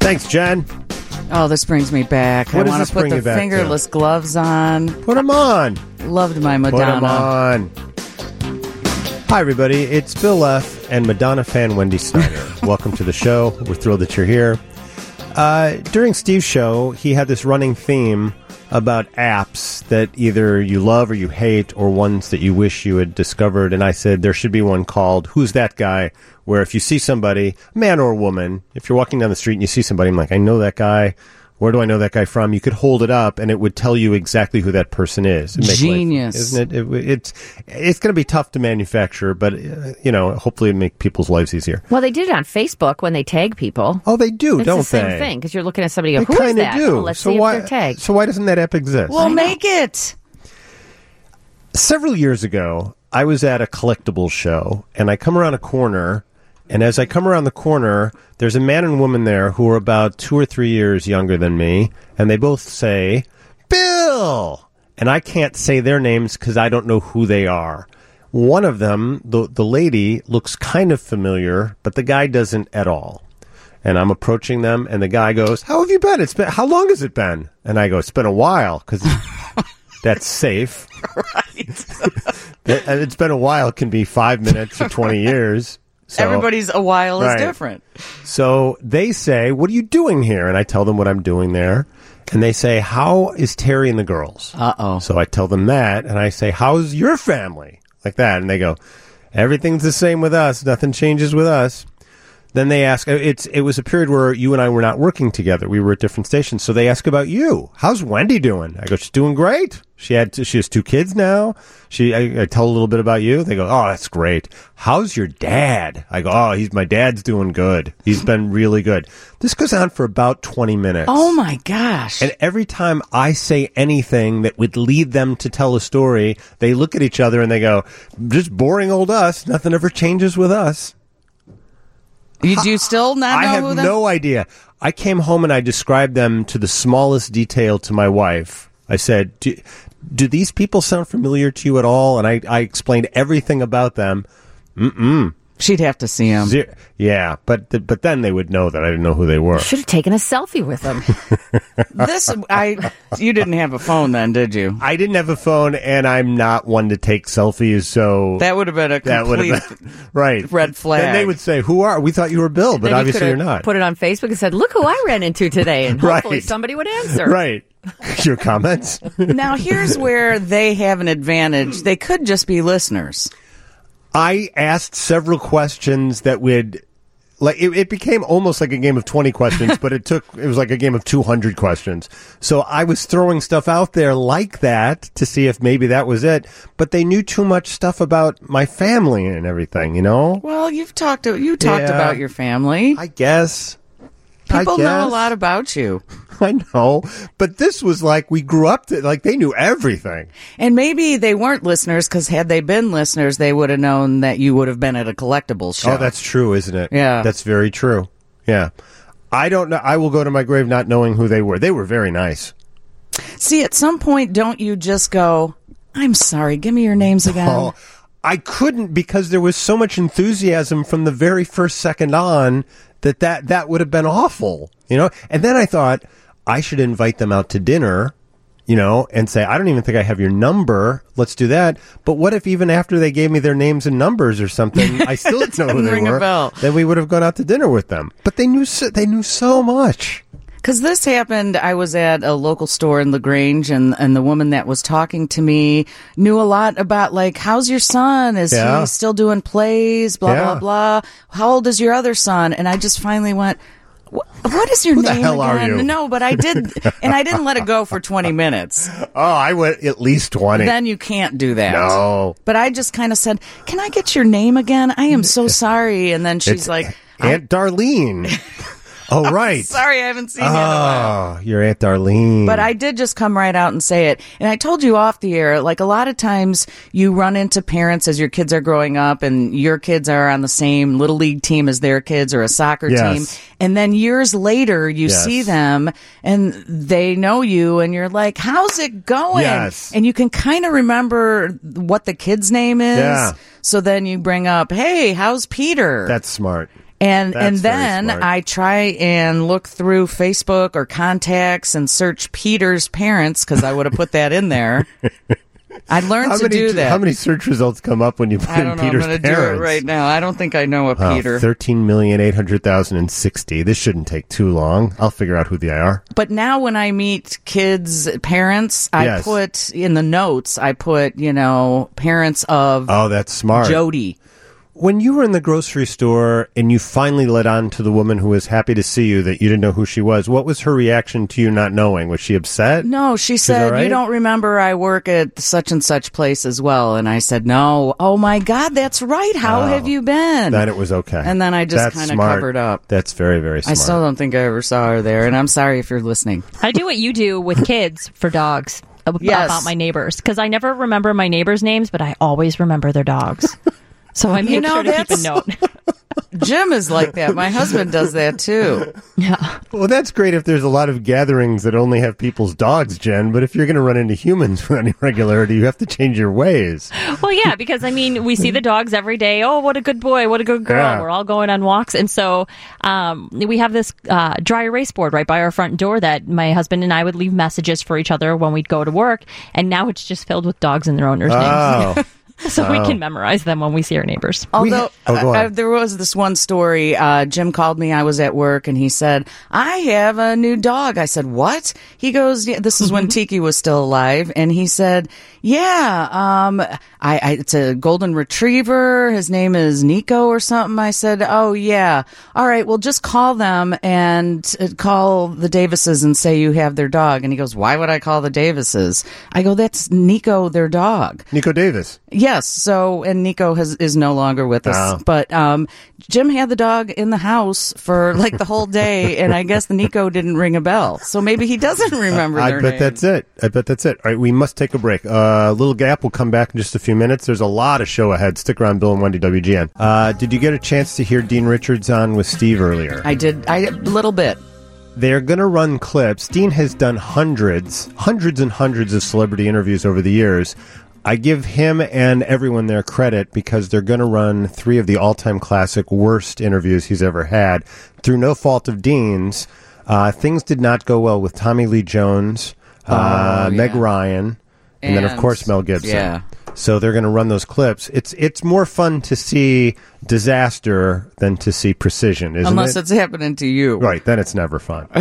Thanks, Jen. Oh, this brings me back. What I want does to this put bring the you back to? fingerless gloves on. Put them on. Loved my Put them Madonna. on. Hi, everybody. It's Bill F. and Madonna fan Wendy Snyder. Welcome to the show. We're thrilled that you're here. During Steve's show, he had this running theme about apps that either you love or you hate, or ones that you wish you had discovered. And I said there should be one called Who's That Guy? Where if you see somebody, man or woman, if you're walking down the street and you see somebody, I'm like, I know that guy. Where do I know that guy from? You could hold it up, and it would tell you exactly who that person is. Genius. Isn't it? It's going to be tough to manufacture, but, hopefully it'll make people's lives easier. Well, they did it on Facebook when they tag people. Oh, they do, it's don't they? It's the same thing, because you're looking at somebody, They who is kind of that? do. Oh, let's see if they're tagged. So why doesn't that app exist? Well, make it. Several years ago, I was at a collectibles show, and I come around a corner, and as I come around the corner, there's a man and woman there who are about 2 or 3 years younger than me, and they both say, Bill! And I can't say their names because I don't know who they are. One of them, the lady, looks kind of familiar, but the guy doesn't at all. And I'm approaching them, and the guy goes, how have you been? How long has it been? And I go, it's been a while, because that's safe. Right. It's been a while. It can be 5 minutes or 20 years. So, Everybody's a while is different. So they say, what are you doing here? And I tell them what I'm doing there. And they say, how is Terry and the girls? Uh-oh. So I tell them that, and I say, how's your family? Like that. And they go, everything's the same with us. Nothing changes with us. Then they ask, it was a period where you and I were not working together. We were at different stations. So they ask about you. How's Wendy doing? I go, she's doing great. She has 2 kids now. I tell a little bit about you. They go, oh, that's great. How's your dad? I go, oh, my dad's doing good. He's been really good. This goes on for about 20 minutes. Oh, my gosh. And every time I say anything that would lead them to tell a story, they look at each other and they go, just boring old us. Nothing ever changes with us. You do still not know I have who no idea. I came home and I described them to the smallest detail to my wife. I said, do these people sound familiar to you at all? And I explained everything about them. Mm-mm. She'd have to see him. Yeah, but then they would know that I didn't know who they were. Should have taken a selfie with them. You didn't have a phone then, did you? I didn't have a phone, and I'm not one to take selfies, so... That would have been a complete right. red flag. Then they would say, we thought you were Bill, but Then obviously you you're not. Put it on Facebook and said, look who I ran into today, and hopefully somebody would answer. Right. Your comments? Now, here's where they have an advantage. They could just be listeners. I asked several questions that would, it became almost like a game of 20 questions, but it was like a game of 200 questions. So I was throwing stuff out there like that to see if maybe that was it, but they knew too much stuff about my family and everything, you know? Well, you talked about your family. I guess. People know a lot about you. I know, but this was like we grew up they knew everything. And maybe they weren't listeners, because had they been listeners, they would have known that you would have been at a collectibles show. Oh, that's true, isn't it? Yeah. That's very true. Yeah. I don't know. I will go to my grave not knowing who they were. They were very nice. See, at some point, don't you just go, I'm sorry, give me your names again? Oh, I couldn't, because there was so much enthusiasm from the very first second on that would have been awful, you know? And then I thought I should invite them out to dinner, and say, I don't even think I have your number. Let's do that. But what if even after they gave me their names and numbers or something, I still didn't know who they were? Then we would have gone out to dinner with them. But they knew so much. Because this happened, I was at a local store in LaGrange, and the woman that was talking to me knew a lot about, how's your son? Is he still doing plays? Blah, blah, blah. How old is your other son? And I just finally went, what is your name again? Who the hell are you? No, but I did, and I didn't let it go for 20 minutes. Oh, I went at least 20. Then you can't do that. No. But I just kind of said, can I get your name again? I am so sorry. And then she's like, Aunt Darlene. Oh, right. Sorry, I haven't seen you in a while. Oh, your Aunt Darlene. But I did just come right out and say it. And I told you off the air, a lot of times you run into parents as your kids are growing up, and your kids are on the same little league team as their kids, or a soccer team. And then years later, you see them and they know you, and you're like, how's it going? Yes. And you can kind of remember what the kid's name is. Yeah. So then you bring up, hey, how's Peter? That's smart. And That's then very smart. I try and look through Facebook or contacts and search Peter's parents because I would have put that in there. I learned to do that. How many search results come up when you put I in don't know. Peter's I'm going to parents? do it right now. I don't think I know a Peter. 13,800,060. This shouldn't take too long. I'll figure out who they are. But now when I meet kids' parents, I Yes. put in the notes, parents of Oh, that's smart. Jody. When you were in the grocery store and you finally let on to the woman who was happy to see you that you didn't know who she was, what was her reaction to you not knowing? Was she upset? No, she said, all right? you don't remember I work at such and such place as well. And I said, no. Oh, my God, that's right. How have you been? Then it was okay. And then I just That's kind of smart. covered up. That's very, very I smart. still don't think I ever saw her there. And I'm sorry if you're listening. I do what you do with kids for dogs Yes. about my neighbors because I never remember my neighbors' names, but I always remember their dogs. So I make sure to keep a note. Jim is like that. My husband does that too. Yeah. Well, that's great if there's a lot of gatherings that only have people's dogs, Jen. But if you're going to run into humans with any regularity, you have to change your ways. Well, yeah, because we see the dogs every day. Oh, what a good boy. What a good girl. Yeah. We're all going on walks. And so we have this dry erase board right by our front door that my husband and I would leave messages for each other when we'd go to work. And now it's just filled with dogs and their owners' names. Oh, So we can memorize them when we see our neighbors. Although go on. there was this one story, Jim called me. I was at work, and he said, "I have a new dog." I said, "What?" He goes, yeah, "This is when Tiki was still alive," and he said, "Yeah, it's a golden retriever. His name is Nico or something." I said, "Oh yeah, all right. Well, just call them and call the Davises and say you have their dog." And he goes, "Why would I call the Davises?" I go, "That's Nico, their dog." Nico Davis. Yes. So, and Nico is no longer with us, Oh. but Jim had the dog in the house for like the whole day, and I guess the Nico didn't ring a bell. So maybe he doesn't remember I their bet name. that's it. I bet that's it. All right, we must take a break. A little gap. We'll come back in just a few minutes. There's a lot of show ahead. Stick around, Bill and Wendy, WGN. Did you get a chance to hear Dean Richards on with Steve earlier? I did. A little bit. They're going to run clips. Dean has done hundreds and hundreds of celebrity interviews over the years. I give him and everyone their credit because they're going to run 3 of the all-time classic worst interviews he's ever had. Through no fault of Dean's, things did not go well with Tommy Lee Jones, Meg Ryan, and then, of course, Mel Gibson. Yeah. So they're going to run those clips. It's more fun to see disaster than to see precision, isn't Unless it? it's happening to you. Right, then it's never fun.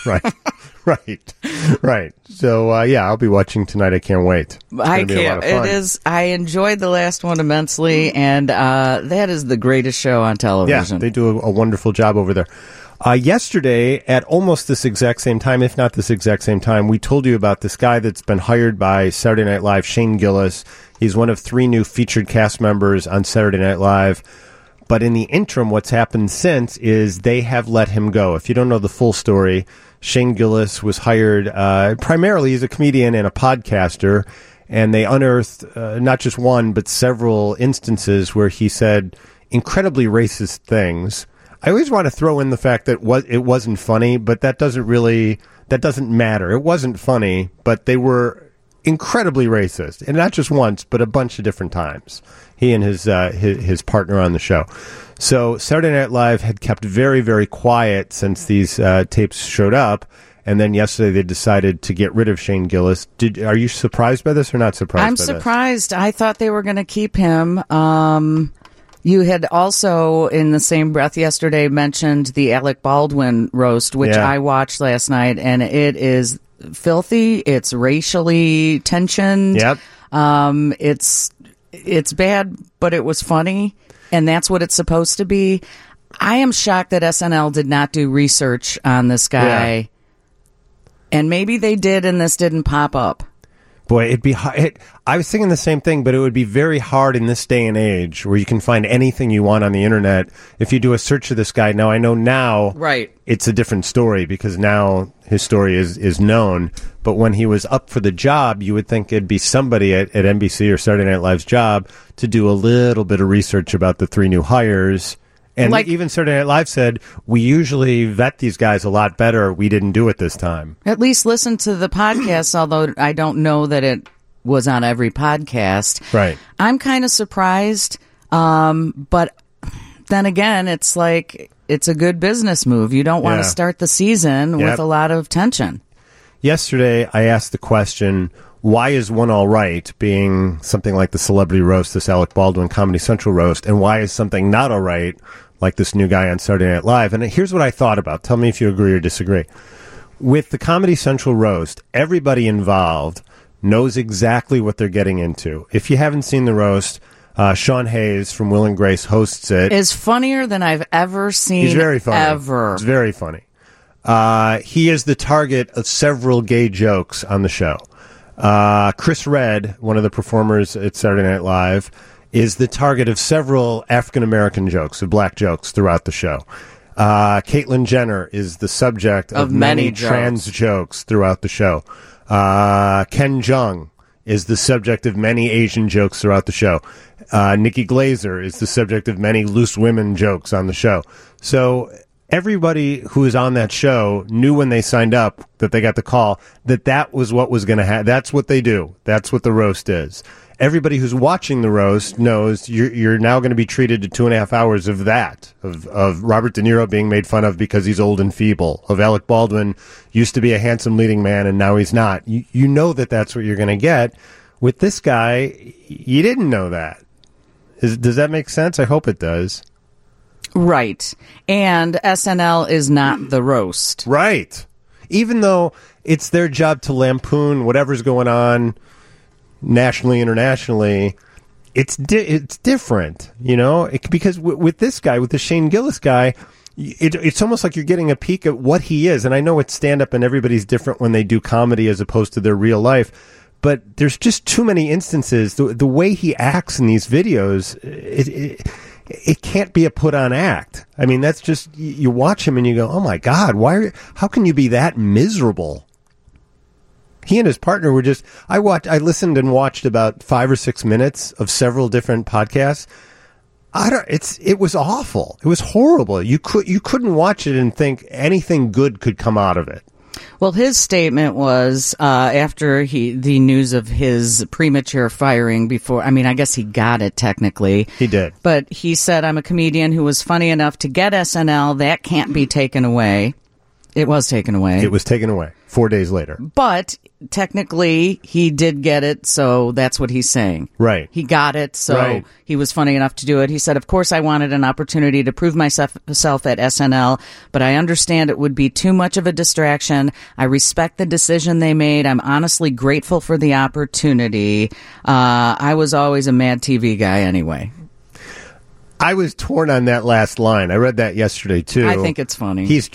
Right. So, yeah, I'll be watching tonight. I can't wait. It's I gonna be a lot can't. of fun. It is. I enjoyed the last one immensely, and that is the greatest show on Yeah, television. they do a wonderful job over there. Yesterday, at almost this exact same time, if not this exact same time, we told you about this guy that's been hired by Saturday Night Live, Shane Gillis. He's one of 3 new featured cast members on Saturday Night Live. But in the interim, what's happened since is they have let him go. If you don't know the full story, Shane Gillis was hired primarily he's a comedian and a podcaster, and they unearthed not just one, but several instances where he said incredibly racist things. I always want to throw in the fact that it wasn't funny, but that doesn't matter. It wasn't funny, but they were incredibly racist, and not just once, but a bunch of different times. He and his partner on the show. So Saturday Night Live had kept very, very quiet since these tapes showed up, and then yesterday they decided to get rid of Shane Gillis. Are you surprised by this or not surprised? I'm surprised. I thought they were going to keep him. You had also, in the same breath yesterday, mentioned the Alec Baldwin roast, which I watched last night, and it is filthy. It's racially tensioned. Yep. It's bad, but it was funny, and that's what it's supposed to be. I am shocked that SNL did not do research on this guy, Yeah. and maybe they did, and this didn't pop up. Boy, it'd be hard. I was thinking the same thing, but it would be very hard in this day and age where you can find anything you want on the internet. If you do a search of this guy, now I know now Right. it's a different story because now his story is known. But when he was up for the job, you would think it'd be somebody at NBC or Saturday Night Live's job to do a little bit of research about the 3 new hires. And even Saturday Night Live said, we usually vet these guys a lot better. We didn't do it this time. At least listen to the podcast, although I don't know that it was on every podcast. Right. I'm kind of surprised, but then again, it's like it's a good business move. You don't want to start the season with a lot of tension. Yesterday, I asked the question, why is One All Right being something like the Celebrity Roast, this Alec Baldwin Comedy Central Roast, and why is something not all right like this new guy on Saturday Night Live? And here's what I thought about. Tell me if you agree or disagree. With the Comedy Central Roast, everybody involved knows exactly what they're getting into. If you haven't seen the roast, Sean Hayes from Will and Grace hosts it. Is funnier than I've ever seen. He's very funny. Ever. It's very funny. He is the target of several gay jokes on the show. Chris Redd, one of the performers at Saturday Night Live, is the target of several African-American jokes, of black jokes throughout the show. Caitlyn Jenner is the subject of many trans jokes throughout the show. Ken Jeong is the subject of many Asian jokes throughout the show. Nikki Glaser is the subject of many loose women jokes on the show. So everybody who is on that show knew when they signed up that they got the call that was what was going to happen. That's what they do. That's what the roast is. Everybody who's watching the roast knows you're now going to be treated to 2.5 hours of that, of Robert De Niro being made fun of because he's old and feeble, of Alec Baldwin used to be a handsome leading man and now he's not. You know that's what you're going to get. With this guy, you didn't know that. Does that make sense? I hope it does. Right. And SNL is not the roast. Right. Even though it's their job to lampoon whatever's going on nationally, internationally, it's different, because with this guy, with the Shane Gillis guy, it's almost like you're getting a peek at what he is. And I know it's stand-up and everybody's different when they do comedy as opposed to their real life, but there's just too many instances. The way he acts in these videos, it can't be a put-on act. I mean, that's just, you watch him and you go, oh my God, how can you be that miserable? He and his partner were just, I listened and watched about 5 or 6 minutes of several different podcasts. It was awful. It was horrible. You couldn't watch it and think anything good could come out of it. Well, his statement was after the news of his premature firing I guess he got it technically. He did. But he said, I'm a comedian who was funny enough to get SNL. That can't be taken away. It was taken away. It was taken away 4 days later. But technically, he did get it, so that's what he's saying. Right. He got it, so he was funny enough to do it. He said, of course, I wanted an opportunity to prove myself at SNL, but I understand it would be too much of a distraction. I respect the decision they made. I'm honestly grateful for the opportunity. I was always a Mad TV guy anyway. I was torn on that last line. I read that yesterday too. I think it's funny. He's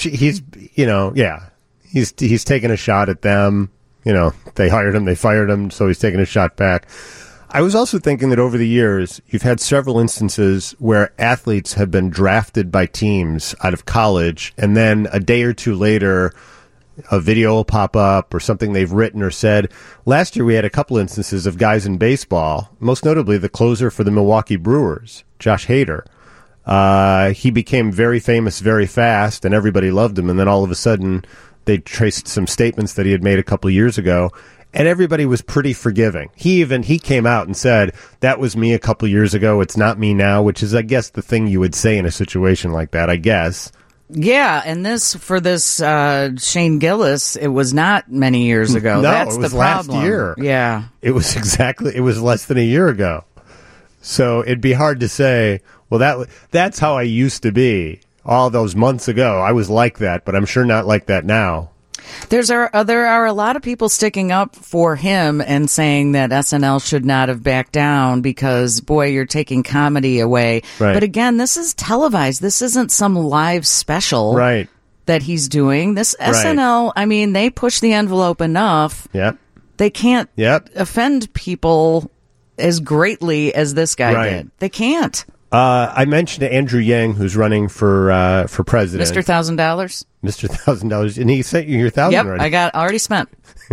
taking a shot at them. They hired him, they fired him, so he's taking a shot back. I was also thinking that over the years, you've had several instances where athletes have been drafted by teams out of college, and then a day or two later, a video will pop up or something they've written or said. Last year, we had a couple instances of guys in baseball, most notably the closer for the Milwaukee Brewers, Josh Hader. He became very famous very fast, and everybody loved him, and then all of a sudden, they traced some statements that he had made a couple years ago, and everybody was pretty forgiving. He came out and said, that was me a couple years ago, it's not me now, which is, I guess, the thing you would say in a situation like that, I guess. Yeah, and for this Shane Gillis, it was not many years ago. No, that's it was the problem. last year. Yeah. It was less than a year ago. So it'd be hard to say, well, that's how I used to be. All those months ago, I was like that, but I'm sure not like that now. There are a lot of people sticking up for him and saying that SNL should not have backed down because, boy, you're taking comedy away. Right. But again, this is televised. This isn't some live special that he's doing. This SNL, I mean, they push the envelope enough. Yep. They can't offend people as greatly as this guy did. They can't. I mentioned to Andrew Yang, who's running for president. Mr. $1,000? Mr. $1,000. And he sent you your $1,000 already. I already spent.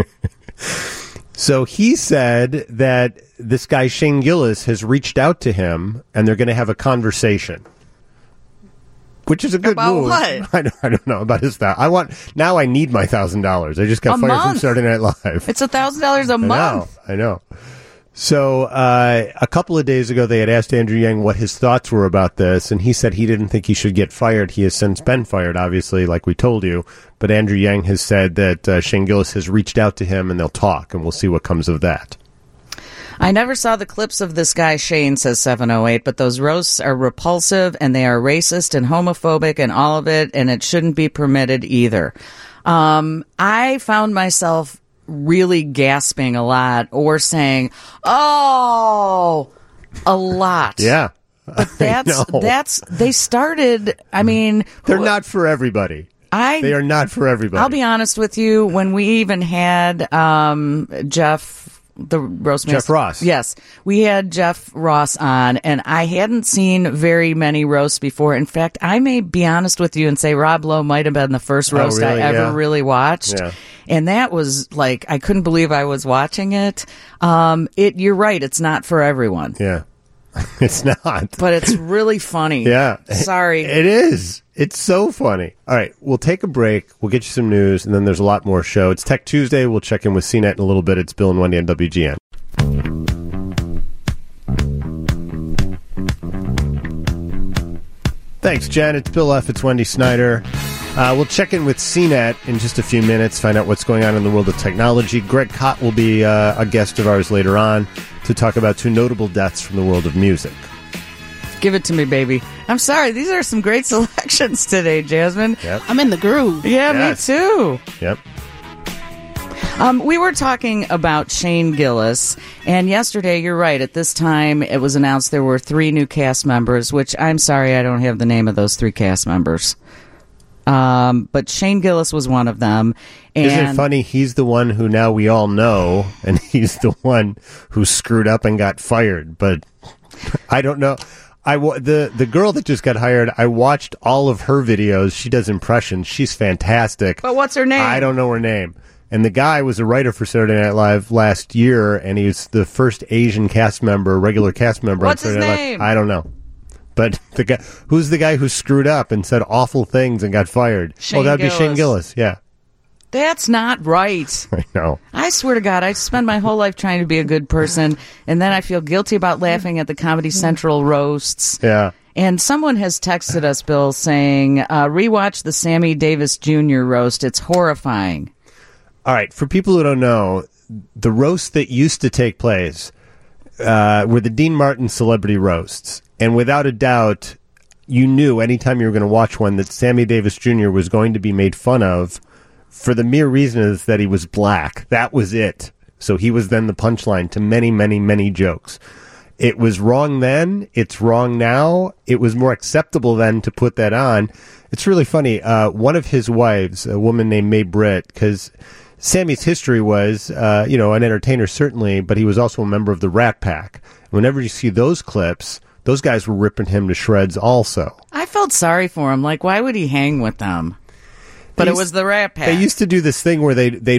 So he said that this guy, Shane Gillis, has reached out to him, and they're going to have a conversation. Which is a good move. About what? I don't know about his now I need my $1,000. I just got fired from Saturday Night Live. It's $1,000 a month. I know. So a couple of days ago, they had asked Andrew Yang what his thoughts were about this, and he said he didn't think he should get fired. He has since been fired, obviously, like we told you. But Andrew Yang has said that Shane Gillis has reached out to him, and they'll talk, and we'll see what comes of that. I never saw the clips of this guy, Shane, says 708, but those roasts are repulsive, and they are racist and homophobic and all of it, and it shouldn't be permitted either. I found myself really gasping a lot or saying, oh, a lot. Yeah. But they started, I mean. They're not for everybody. They are not for everybody. I'll be honest with you, when we even had Jeff Ross. Yes. We had Jeff Ross on, and I hadn't seen very many roasts before. In fact, I may be honest with you and say Rob Lowe might have been the first roast I ever really watched. Yeah. And that was like, I couldn't believe I was watching it. You're right. It's not for everyone. Yeah. It's not. But it's really funny. Yeah. Sorry. It is. It's so funny. All right. We'll take a break. We'll get you some news, and then there's a lot more show. It's Tech Tuesday. We'll check in with CNET in a little bit. It's Bill and Wendy on WGN. Thanks, Jen. It's Bill F. It's Wendy Snyder. We'll check in with CNET in just a few minutes, find out what's going on in the world of technology. Greg Kot will be a guest of ours later on to talk about two notable deaths from the world of music. Give it to me, baby. I'm sorry. These are some great selections today, Jasmine. Yep. I'm in the groove. Yeah, yes. Me too. Yep. We were talking about Shane Gillis, and yesterday, you're right, at this time, it was announced there were 3 new cast members, which I'm sorry I don't have the name of those 3 cast members. But Shane Gillis was one of them. And isn't it funny? He's the one who now we all know, and he's the one who screwed up and got fired. But I don't know. The girl that just got hired, I watched all of her videos. She does impressions. She's fantastic. But what's her name? I don't know her name. And the guy was a writer for Saturday Night Live last year, and he was the first Asian cast member, regular cast member. What's on Saturday his name? Live. I don't know. But who's the guy who screwed up and said awful things and got fired? That'd be Shane Gillis. Yeah. That's not right. I know. I swear to God, I spend my whole life trying to be a good person, and then I feel guilty about laughing at the Comedy Central roasts. Yeah. And someone has texted us, Bill, saying, rewatch the Sammy Davis Jr. roast. It's horrifying. All right. For people who don't know, the roasts that used to take place were the Dean Martin celebrity roasts. And without a doubt, you knew anytime you were going to watch one that Sammy Davis Jr. was going to be made fun of for the mere reason is that he was black. That was it. So he was then the punchline to many, many, many jokes. It was wrong then. It's wrong now. It was more acceptable then to put that on. It's really funny. One of his wives, a woman named Mae Britt, because Sammy's history was, an entertainer certainly, but he was also a member of the Rat Pack. Whenever you see those clips, those guys were ripping him to shreds also. I felt sorry for him. Like, why would he hang with them? But it was the Rat Pack. They used to do this thing where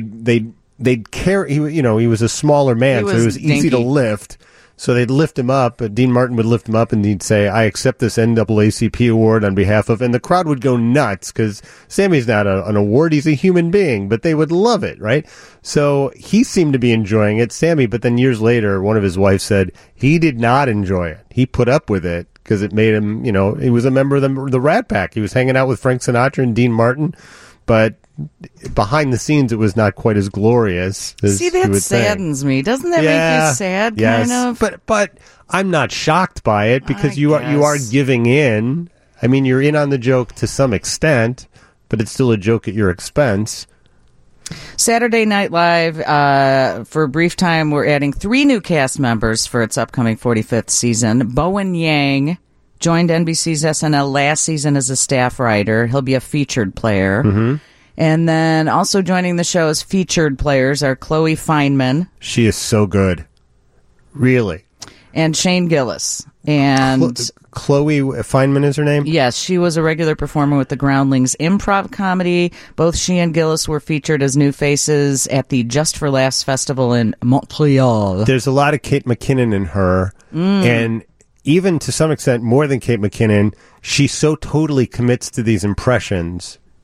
they'd carry, he was a smaller man, so it was easy to lift. So they'd lift him up. Dean Martin would lift him up, and he'd say, I accept this NAACP award on behalf of, and the crowd would go nuts, because Sammy's not an award, he's a human being, but they would love it, right? So he seemed to be enjoying it, Sammy, but then years later, one of his wives said he did not enjoy it. He put up with it, because it made him, he was a member of the Rat Pack. He was hanging out with Frank Sinatra and Dean Martin, but behind the scenes, it was not quite as glorious as See, that saddens me. Doesn't that make you sad, kind of? But I'm not shocked by it because you are giving in. I mean, you're in on the joke to some extent, but it's still a joke at your expense. Saturday Night Live, for a brief time, we're adding 3 new cast members for its upcoming 45th season. Bowen Yang joined NBC's SNL last season as a staff writer. He'll be a featured player. Mm-hmm. And then also joining the show as featured players are Chloe Fineman. She is so good. Really. And Shane Gillis. And Chloe Fineman is her name? Yes, she was a regular performer with the Groundlings improv comedy. Both she and Gillis were featured as new faces at the Just for Laughs Festival in Montreal. There's a lot of Kate McKinnon in her. And even to some extent, more than Kate McKinnon, she so totally commits to these impressions.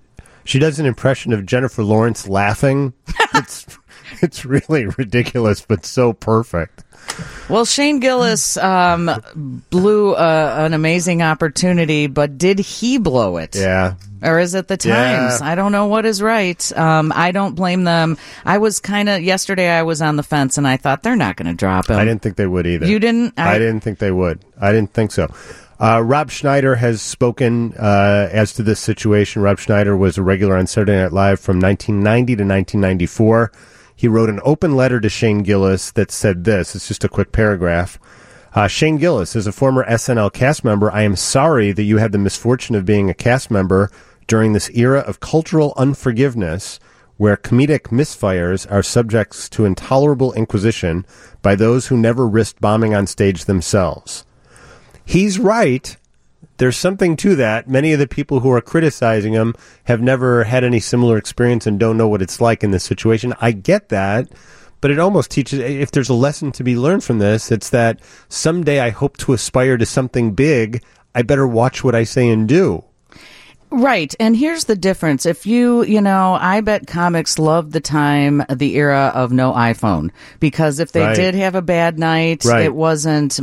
She does an impression of Jennifer Lawrence laughing. It's really ridiculous, but so perfect. Well, Shane Gillis blew an amazing opportunity, but did he blow it? Yeah. Or is it the Times? Yeah. I don't know what is right. I don't blame them. I was yesterday I was on the fence, and I thought they're not going to drop him. I didn't think they would either. You didn't? I didn't think they would. I didn't think so. Rob Schneider has spoken as to this situation. Rob Schneider was a regular on Saturday Night Live from 1990 to 1994. He wrote an open letter to Shane Gillis that said this. It's just a quick paragraph. Shane Gillis, as a former SNL cast member, I am sorry that you had the misfortune of being a cast member during this era of cultural unforgiveness where comedic misfires are subjects to intolerable inquisition by those who never risked bombing on stage themselves. He's right. There's something to that. Many of the people who are criticizing him have never had any similar experience and don't know what it's like in this situation. I get that, but it almost teaches, if there's a lesson to be learned from this, it's that someday I hope to aspire to something big. I better watch what I say and do. Right. And here's the difference. If I bet comics loved the era of no iPhone, because if they did have a bad night, it wasn't,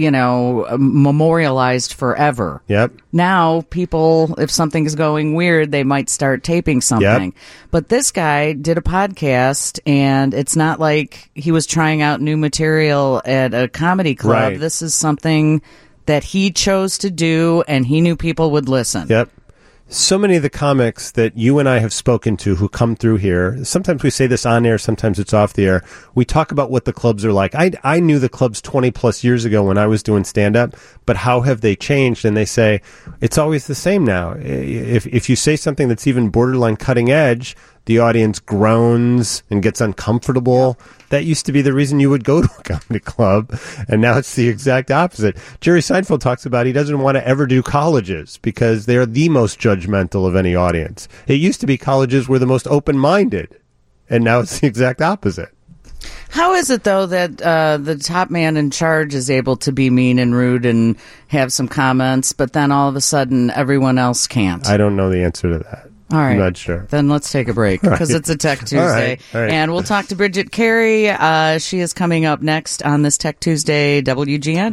memorialized forever. Yep. Now people, if something is going weird, they might start taping something. Yep. But this guy did a podcast, and it's not like he was trying out new material at a comedy club. Right. This is something that he chose to do, and he knew people would listen. Yep. So many of the comics that you and I have spoken to who come through here, sometimes we say this on air, sometimes it's off the air. We talk about what the clubs are like. I knew the clubs 20 plus years ago when I was doing stand-up, but how have they changed? And they say, it's always the same now. If you say something that's even borderline cutting edge, the audience groans and gets uncomfortable. That used to be the reason you would go to a comedy club, and now it's the exact opposite. Jerry Seinfeld talks about he doesn't want to ever do colleges because they're the most judgmental of any audience. It used to be colleges were the most open-minded, and now it's the exact opposite. How is it, though, that the top man in charge is able to be mean and rude and have some comments, but then all of a sudden everyone else can't? I don't know the answer to that. All right. I'm not sure. Then let's take a break because it's a Tech Tuesday. All right. And we'll talk to Bridget Carey. She is coming up next on this Tech Tuesday, WGN.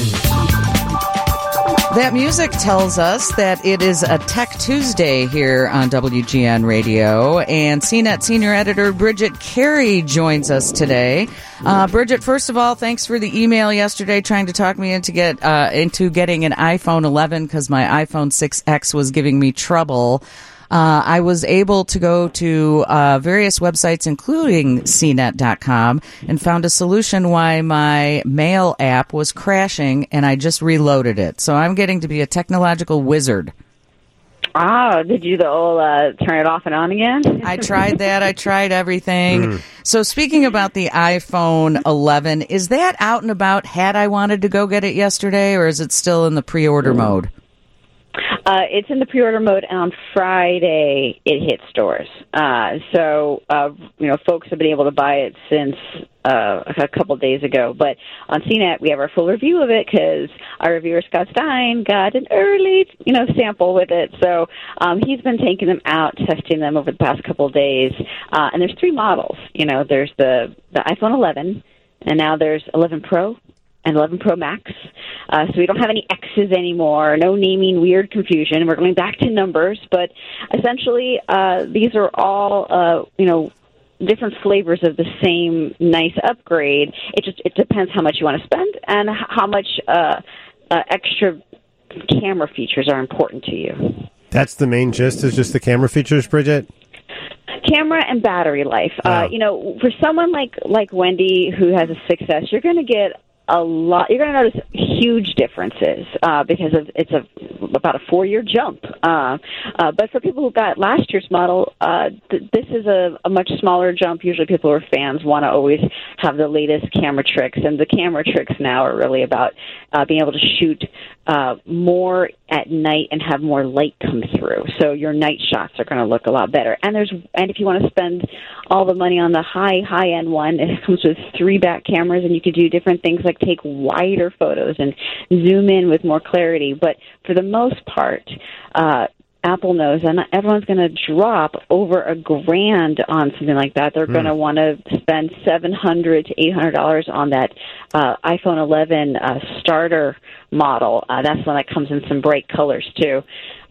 That music tells us that it is a Tech Tuesday here on WGN Radio, and CNET senior editor Bridget Carey joins us today. Bridget, first of all, thanks for the email yesterday trying to talk me into getting an iPhone 11 because my iPhone 6X was giving me trouble. I was able to go to various websites, including CNET.com, and found a solution why my mail app was crashing, and I just reloaded it. So I'm getting to be a technological wizard. Did you turn it off and on again? I tried that. I tried everything. So speaking about the iPhone 11, is that out and about? Had I wanted to go get it yesterday, or is it still in the pre-order mode? It's in the pre-order mode, and on Friday it hit stores. Folks have been able to buy it since a couple days ago. But on CNET, we have our full review of it because our reviewer, Scott Stein, got an early, sample with it. So he's been taking them out, testing them over the past couple of days. And there's 3 models. There's the iPhone 11, and now there's 11 Pro and 11 Pro Max. So we don't have any X's anymore, no naming, weird confusion. We're going back to numbers, but essentially these are all, different flavors of the same nice upgrade. It depends how much you want to spend and how much extra camera features are important to you. That's the main gist, is just the camera features, Bridget? Camera and battery life. For someone like Wendy who has a 6S, you're going to get a lot. You're going to notice huge differences because it's about a 4-year jump. But for people who got last year's model, this is a much smaller jump. Usually people who are fans want to always have the latest camera tricks, and the camera tricks now are really about being able to shoot more at night and have more light come through. So your night shots are going to look a lot better. And if you want to spend all the money on the high-end one, it comes with 3 back cameras, and you can do different things like take wider photos and zoom in with more clarity. But for the most part, Apple knows that not everyone's going to drop over $1,000 on something like that. They're going to want to spend $700 to $800 on that iPhone 11 starter model. That's one that comes in some bright colors too,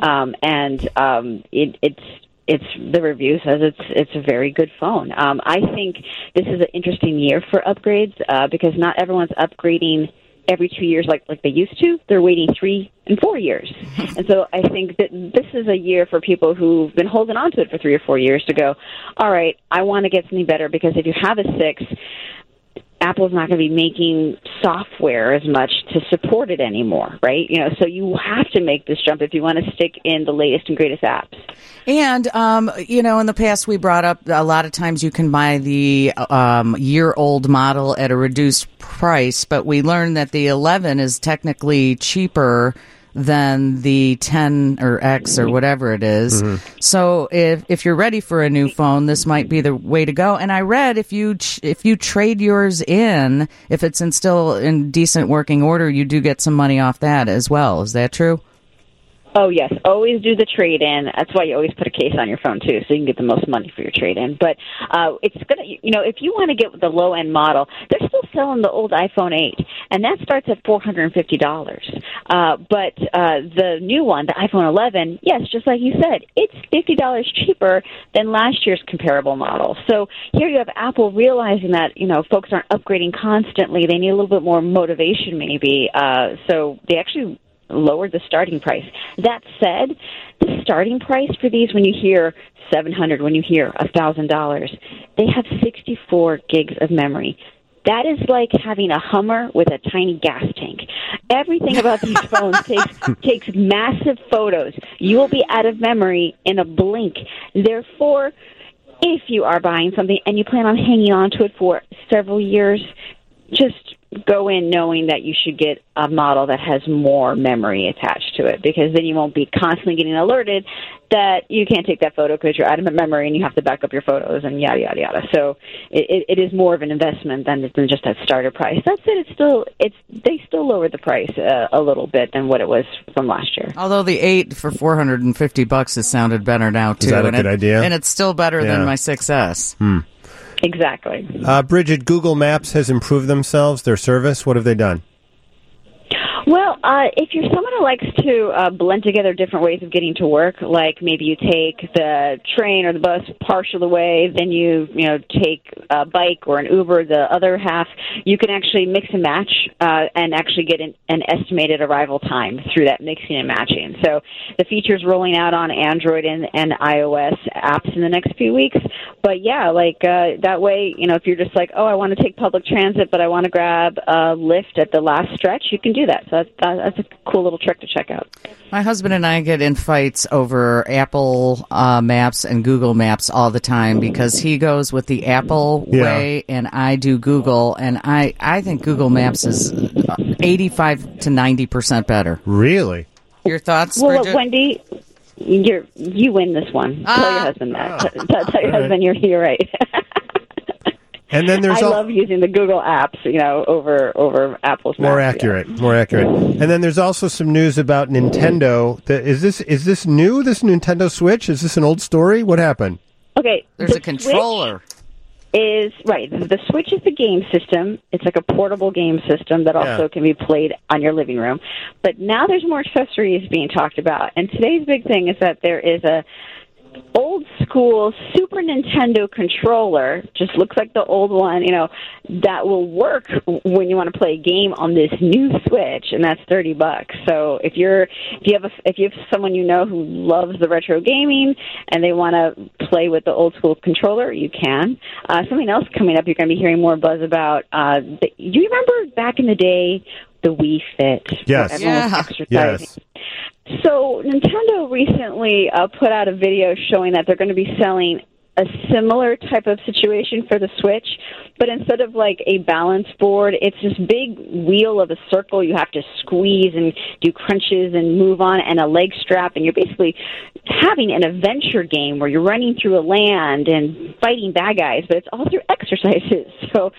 it's the review says it's a very good phone. I think this is an interesting year for upgrades because not everyone's upgrading every 2 years like they used to. They're waiting 3 and 4 years. And so I think that this is a year for people who've been holding on to it for 3 or 4 years to go, all right, I want to get something better, because if you have a 6, Apple's not going to be making software as much to support it anymore, right? So you have to make this jump if you want to stick in the latest and greatest apps. And, in the past we brought up a lot of times you can buy the year-old model at a reduced price, but we learned that the 11 is technically cheaper than the 10 or X or whatever it is. Mm-hmm. So if you're ready for a new phone, this might be the way to go. And I read if you trade yours in, if it's still in decent working order, you do get some money off that as well. Is that true? Oh, yes. Always do the trade-in. That's why you always put a case on your phone, too, so you can get the most money for your trade-in. But it's going to, if you want to get the low-end model, they're still selling the old iPhone 8, and that starts at $450. But the new one, the iPhone 11, yes, just like you said, it's $50 cheaper than last year's comparable model. So here you have Apple realizing that, folks aren't upgrading constantly. They need a little bit more motivation, maybe. So they actually lowered the starting price. That said, the starting price for these, when you hear $700, when you hear $1,000, they have 64 gigs of memory. That is like having a Hummer with a tiny gas tank. Everything about these phones takes massive photos. You will be out of memory in a blink. Therefore, if you are buying something and you plan on hanging on to it for several years, just go in knowing that you should get a model that has more memory attached to it, because then you won't be constantly getting alerted that you can't take that photo because you're out of memory and you have to back up your photos and yada, yada, yada. So it is more of an investment than just that starter price. That's it. They still lowered the price a little bit than what it was from last year. Although the 8 for $450 has sounded better now, too. Is that a good idea? And it's still better than my 6S. Exactly. Bridget, Google Maps has improved their service. What have they done? Well, if you're someone who likes to blend together different ways of getting to work, like maybe you take the train or the bus partial of the way, then you take a bike or an Uber the other half, you can actually mix and match and actually get an estimated arrival time through that mixing and matching. So the feature's rolling out on Android and iOS apps in the next few weeks. But yeah, that way, if you're just like, oh, I want to take public transit, but I want to grab a Lyft at the last stretch, you can do that. So that's a cool little trick to check out. My husband and I get in fights over Apple Maps and Google Maps all the time because he goes with the Apple way and I do Google, and I think Google Maps is 85 to 90% better. Really? Your thoughts, Well, Bridget? Wendy, you win this one. Tell your husband that. Tell your husband you're right. And then there's I love using the Google apps, over Apple's maps. More accurate. And then there's also some news about Nintendo. Is this new? This Nintendo Switch? Is this an old story? What happened? Okay, there's a controller. The Switch is the game system. It's like a portable game system that also can be played on your living room. But now there's more accessories being talked about. And today's big thing is that there is a old school Super Nintendo controller, just looks like the old one, that will work when you want to play a game on this new Switch, and that's $30. So if you have someone who loves the retro gaming and they want to play with the old school controller, you can. Something else coming up you're going to be hearing more buzz about. Do you remember back in the day the Wii Fit? Yes. Yes. So Nintendo recently put out a video showing that they're going to be selling a similar type of situation for the Switch, but instead of like a balance board, it's this big wheel of a circle you have to squeeze and do crunches and move on, and a leg strap, and you're basically having an adventure game where you're running through a land and fighting bad guys, but it's all through exercises. So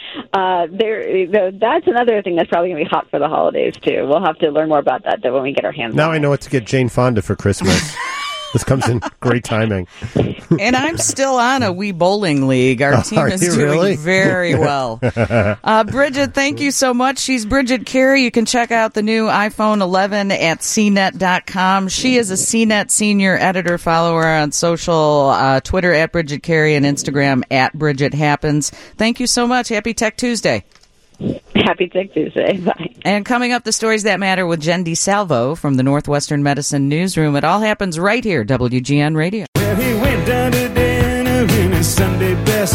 that's another thing that's probably going to be hot for the holidays too. We'll have to learn more about that when we get our hands on it. Now I know what to get Jane Fonda for Christmas. This comes in great timing. And I'm still on a Wii Bowling League. Our team is doing very well. Bridget, thank you so much. She's Bridget Carey. You can check out the new iPhone 11 at CNET.com. She is a CNET senior editor. Follow her on social, Twitter at Bridget Carey and Instagram at Bridget Happens. Thank you so much. Happy Tech Tuesday. Happy Tech Tuesday. Bye. And coming up, the stories that matter with Jen DeSalvo from the Northwestern Medicine Newsroom. It all happens right here, WGN Radio. Well, he went down to dinner in his Sunday best.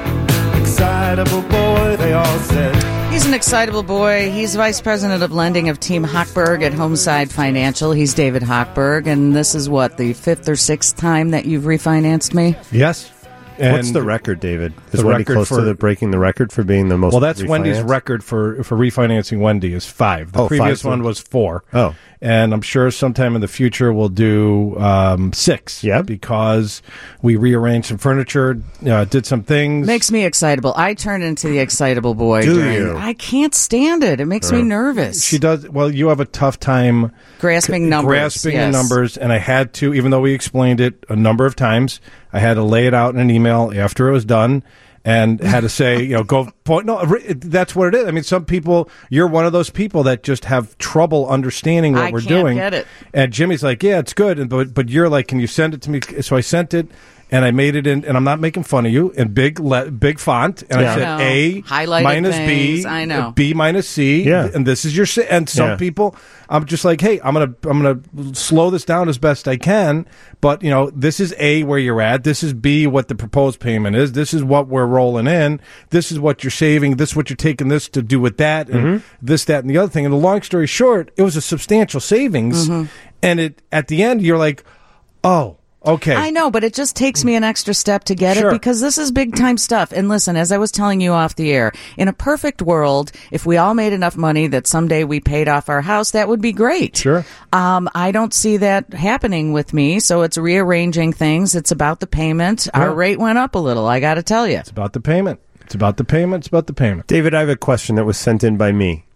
Excitable boy, they all said. He's an excitable boy. He's vice president of lending of Team Hochberg at Homeside Financial. He's David Hochberg, and this is what, the fifth or sixth time that you've refinanced me? Yes. And what's the record, David? Is the Wendy record close to breaking the record for being the most? Well, that's refinanced? Wendy's record for refinancing Wendy is 5. The previous 5, one was 4. Oh. And I'm sure sometime in the future we'll do 6. Yeah. Because we rearranged some furniture, did some things. Makes me excitable. I turn into the excitable boy. Do you? I can't stand it. It makes me nervous. She does. Well, you have a tough time grasping numbers. The numbers, and I had to, even though we explained it a number of times, I had to lay it out in an email after it was done. And had to say, go point. No, that's what it is. I mean, some people, you're one of those people that just have trouble understanding what we're doing. I can't get it. And Jimmy's like, yeah, it's good. But you're like, can you send it to me? So I sent it, and I made it in, and I'm not making fun of you, in big font. And I said A highlighted minus things. B, I know. B minus C. Yeah. And this is your, and some people, I'm just like, hey, I'm gonna slow this down as best I can. But this is A, where you're at. This is B, what the proposed payment is. This is what we're rolling in. This is what you're saving. This is what you're taking this to do with that, and this, that, and the other thing. And the long story short, it was a substantial savings. And at the end, you're like, oh. Okay. I know, but it just takes me an extra step to get it because this is big time stuff. And listen, as I was telling you off the air, in a perfect world, if we all made enough money that someday we paid off our house, that would be great. Sure. I don't see that happening with me, so it's rearranging things. It's about the payment. Our rate went up a little, I got to tell you. It's about the payment. It's about the payment. It's about the payment. David, I have a question that was sent in by me.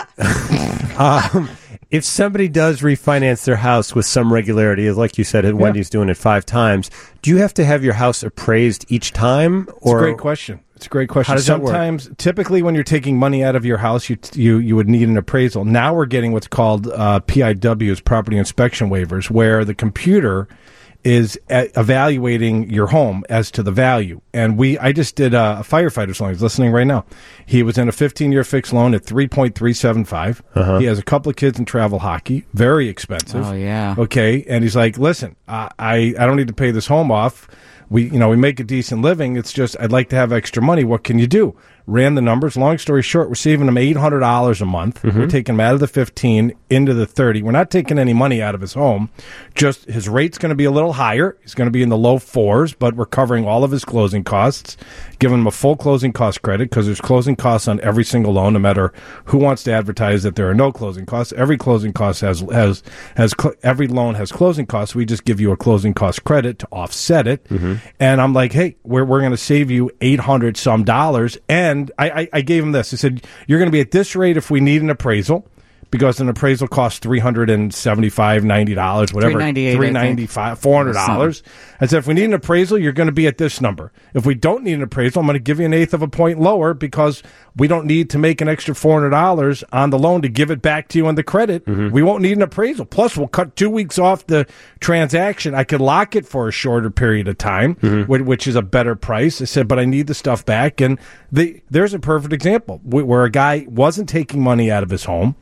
If somebody does refinance their house with some regularity, like you said, Wendy's doing it 5 times, do you have to have your house appraised each time? It's a great question. It's a great question. How does Sometimes, that work? Typically, when you're taking money out of your house, you would need an appraisal. Now we're getting what's called PIWs, property inspection waivers, where the computer is evaluating your home as to the value. And I just did a firefighter's loan. He's listening right now. He was in a 15-year fixed loan at 3.375. He has a couple of kids in travel hockey. Very expensive. Oh, yeah. Okay. And he's like, listen, I don't need to pay this home off. We make a decent living. It's just, I'd like to have extra money. What can you do? Ran the numbers. Long story short, we're saving him $800 a month. We're taking him out of the 15 into the 30. We're not taking any money out of his home. Just his rate's going to be a little higher. He's going to be in the low 4s, but we're covering all of his closing costs, giving him a full closing cost credit because there's closing costs on every single loan, no matter who wants to advertise that there are no closing costs. Every closing cost every loan has closing costs. We just give you a closing cost credit to offset it. And I'm like, hey, we're going to save you $800 some dollars. And I gave him this. I said, you're going to be at this rate if we need an appraisal, because an appraisal costs $375, $90, whatever. $395, $400. I said, if we need an appraisal, you're going to be at this number. If we don't need an appraisal, I'm going to give you 1/8 of a point lower, because we don't need to make an extra $400 on the loan to give it back to you on the credit. We won't need an appraisal. Plus, we'll cut 2 weeks off the transaction. I could lock it for a shorter period of time, which is a better price. I said, but I need the stuff back. And there's a perfect example where a guy wasn't taking money out of his home.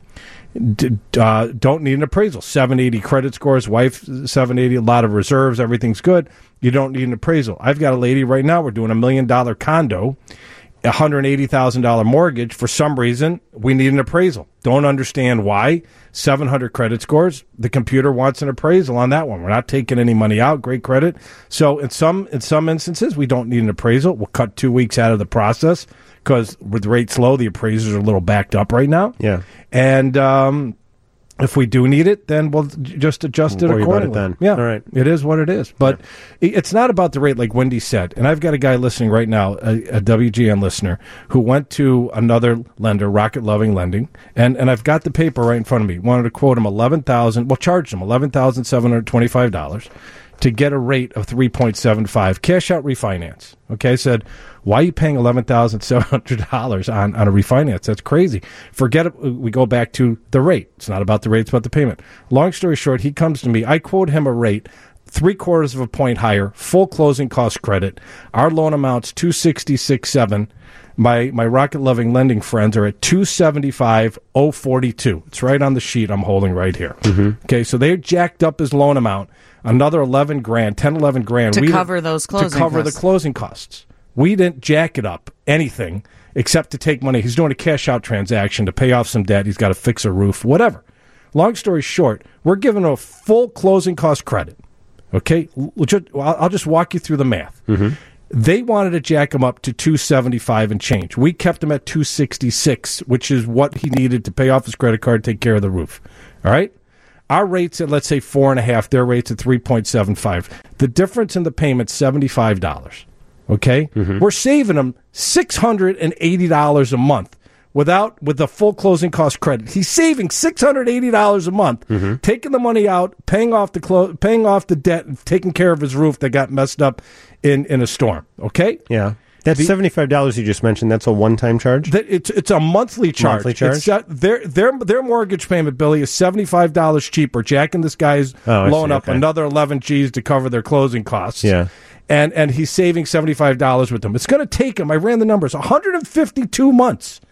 Don't need an appraisal. 780 credit scores, wife 780, a lot of reserves, everything's good. You don't need an appraisal. I've got a lady right now, we're doing $1 million condo, $180,000 mortgage. For some reason, we need an appraisal. Don't understand why. 700 credit scores. The computer wants an appraisal on that one. We're not taking any money out. Great credit. So in some instances, we don't need an appraisal. We'll cut 2 weeks out of the process, because with rates low, the appraisers are a little backed up right now. Yeah. And if we do need it, then we'll just adjust it accordingly. Worry about it then. Yeah. All right. It is what it is. But it's not about the rate, like Wendy said. And I've got a guy listening right now, a WGN listener, who went to another lender, Rocket Loving Lending, and I've got the paper right in front of me. Wanted to quote him charged him $11,725. to get a rate of 3.75, cash out refinance. Okay, I said, why are you paying $11,700 on a refinance? That's crazy. Forget it. We go back to the rate. It's not about the rate, it's about the payment. Long story short, he comes to me. I quote him a rate 0.75 of a point higher, full closing cost credit. Our loan amount's $266.7. My Rocket Loving lending friends are at $275,042. It's right on the sheet I'm holding right here. Mm-hmm. Okay, so they jacked up his loan amount another $11,000 to cover those closing to cover costs. The closing costs. We didn't jack it up anything except to take money. He's doing a cash out transaction to pay off some debt. He's got to fix a roof, whatever. Long story short, we're giving him a full closing cost credit. Okay, I'll just walk you through the math. Mm-hmm. They wanted to jack him up to $275 and change. We kept him at $266, which is what he needed to pay off his credit card, take care of the roof. All right? Our rate's at, let's say, 4.5. Their rate's at 3.75. The difference in the payment's $75. Okay? Mm-hmm. We're saving them $680 a month with the full closing cost credit. He's saving $680 a month, mm-hmm. taking the money out, paying off the debt, and taking care of his roof that got messed up in a storm. Okay? Yeah. That's $75 you just mentioned. That's a one-time charge? It's a monthly charge. Their mortgage payment, Billy, is $75 cheaper, jacking this guy's loan up another 11 G's to cover their closing costs. Yeah. And he's saving $75 with them. It's going to take him, I ran the numbers, 152 months.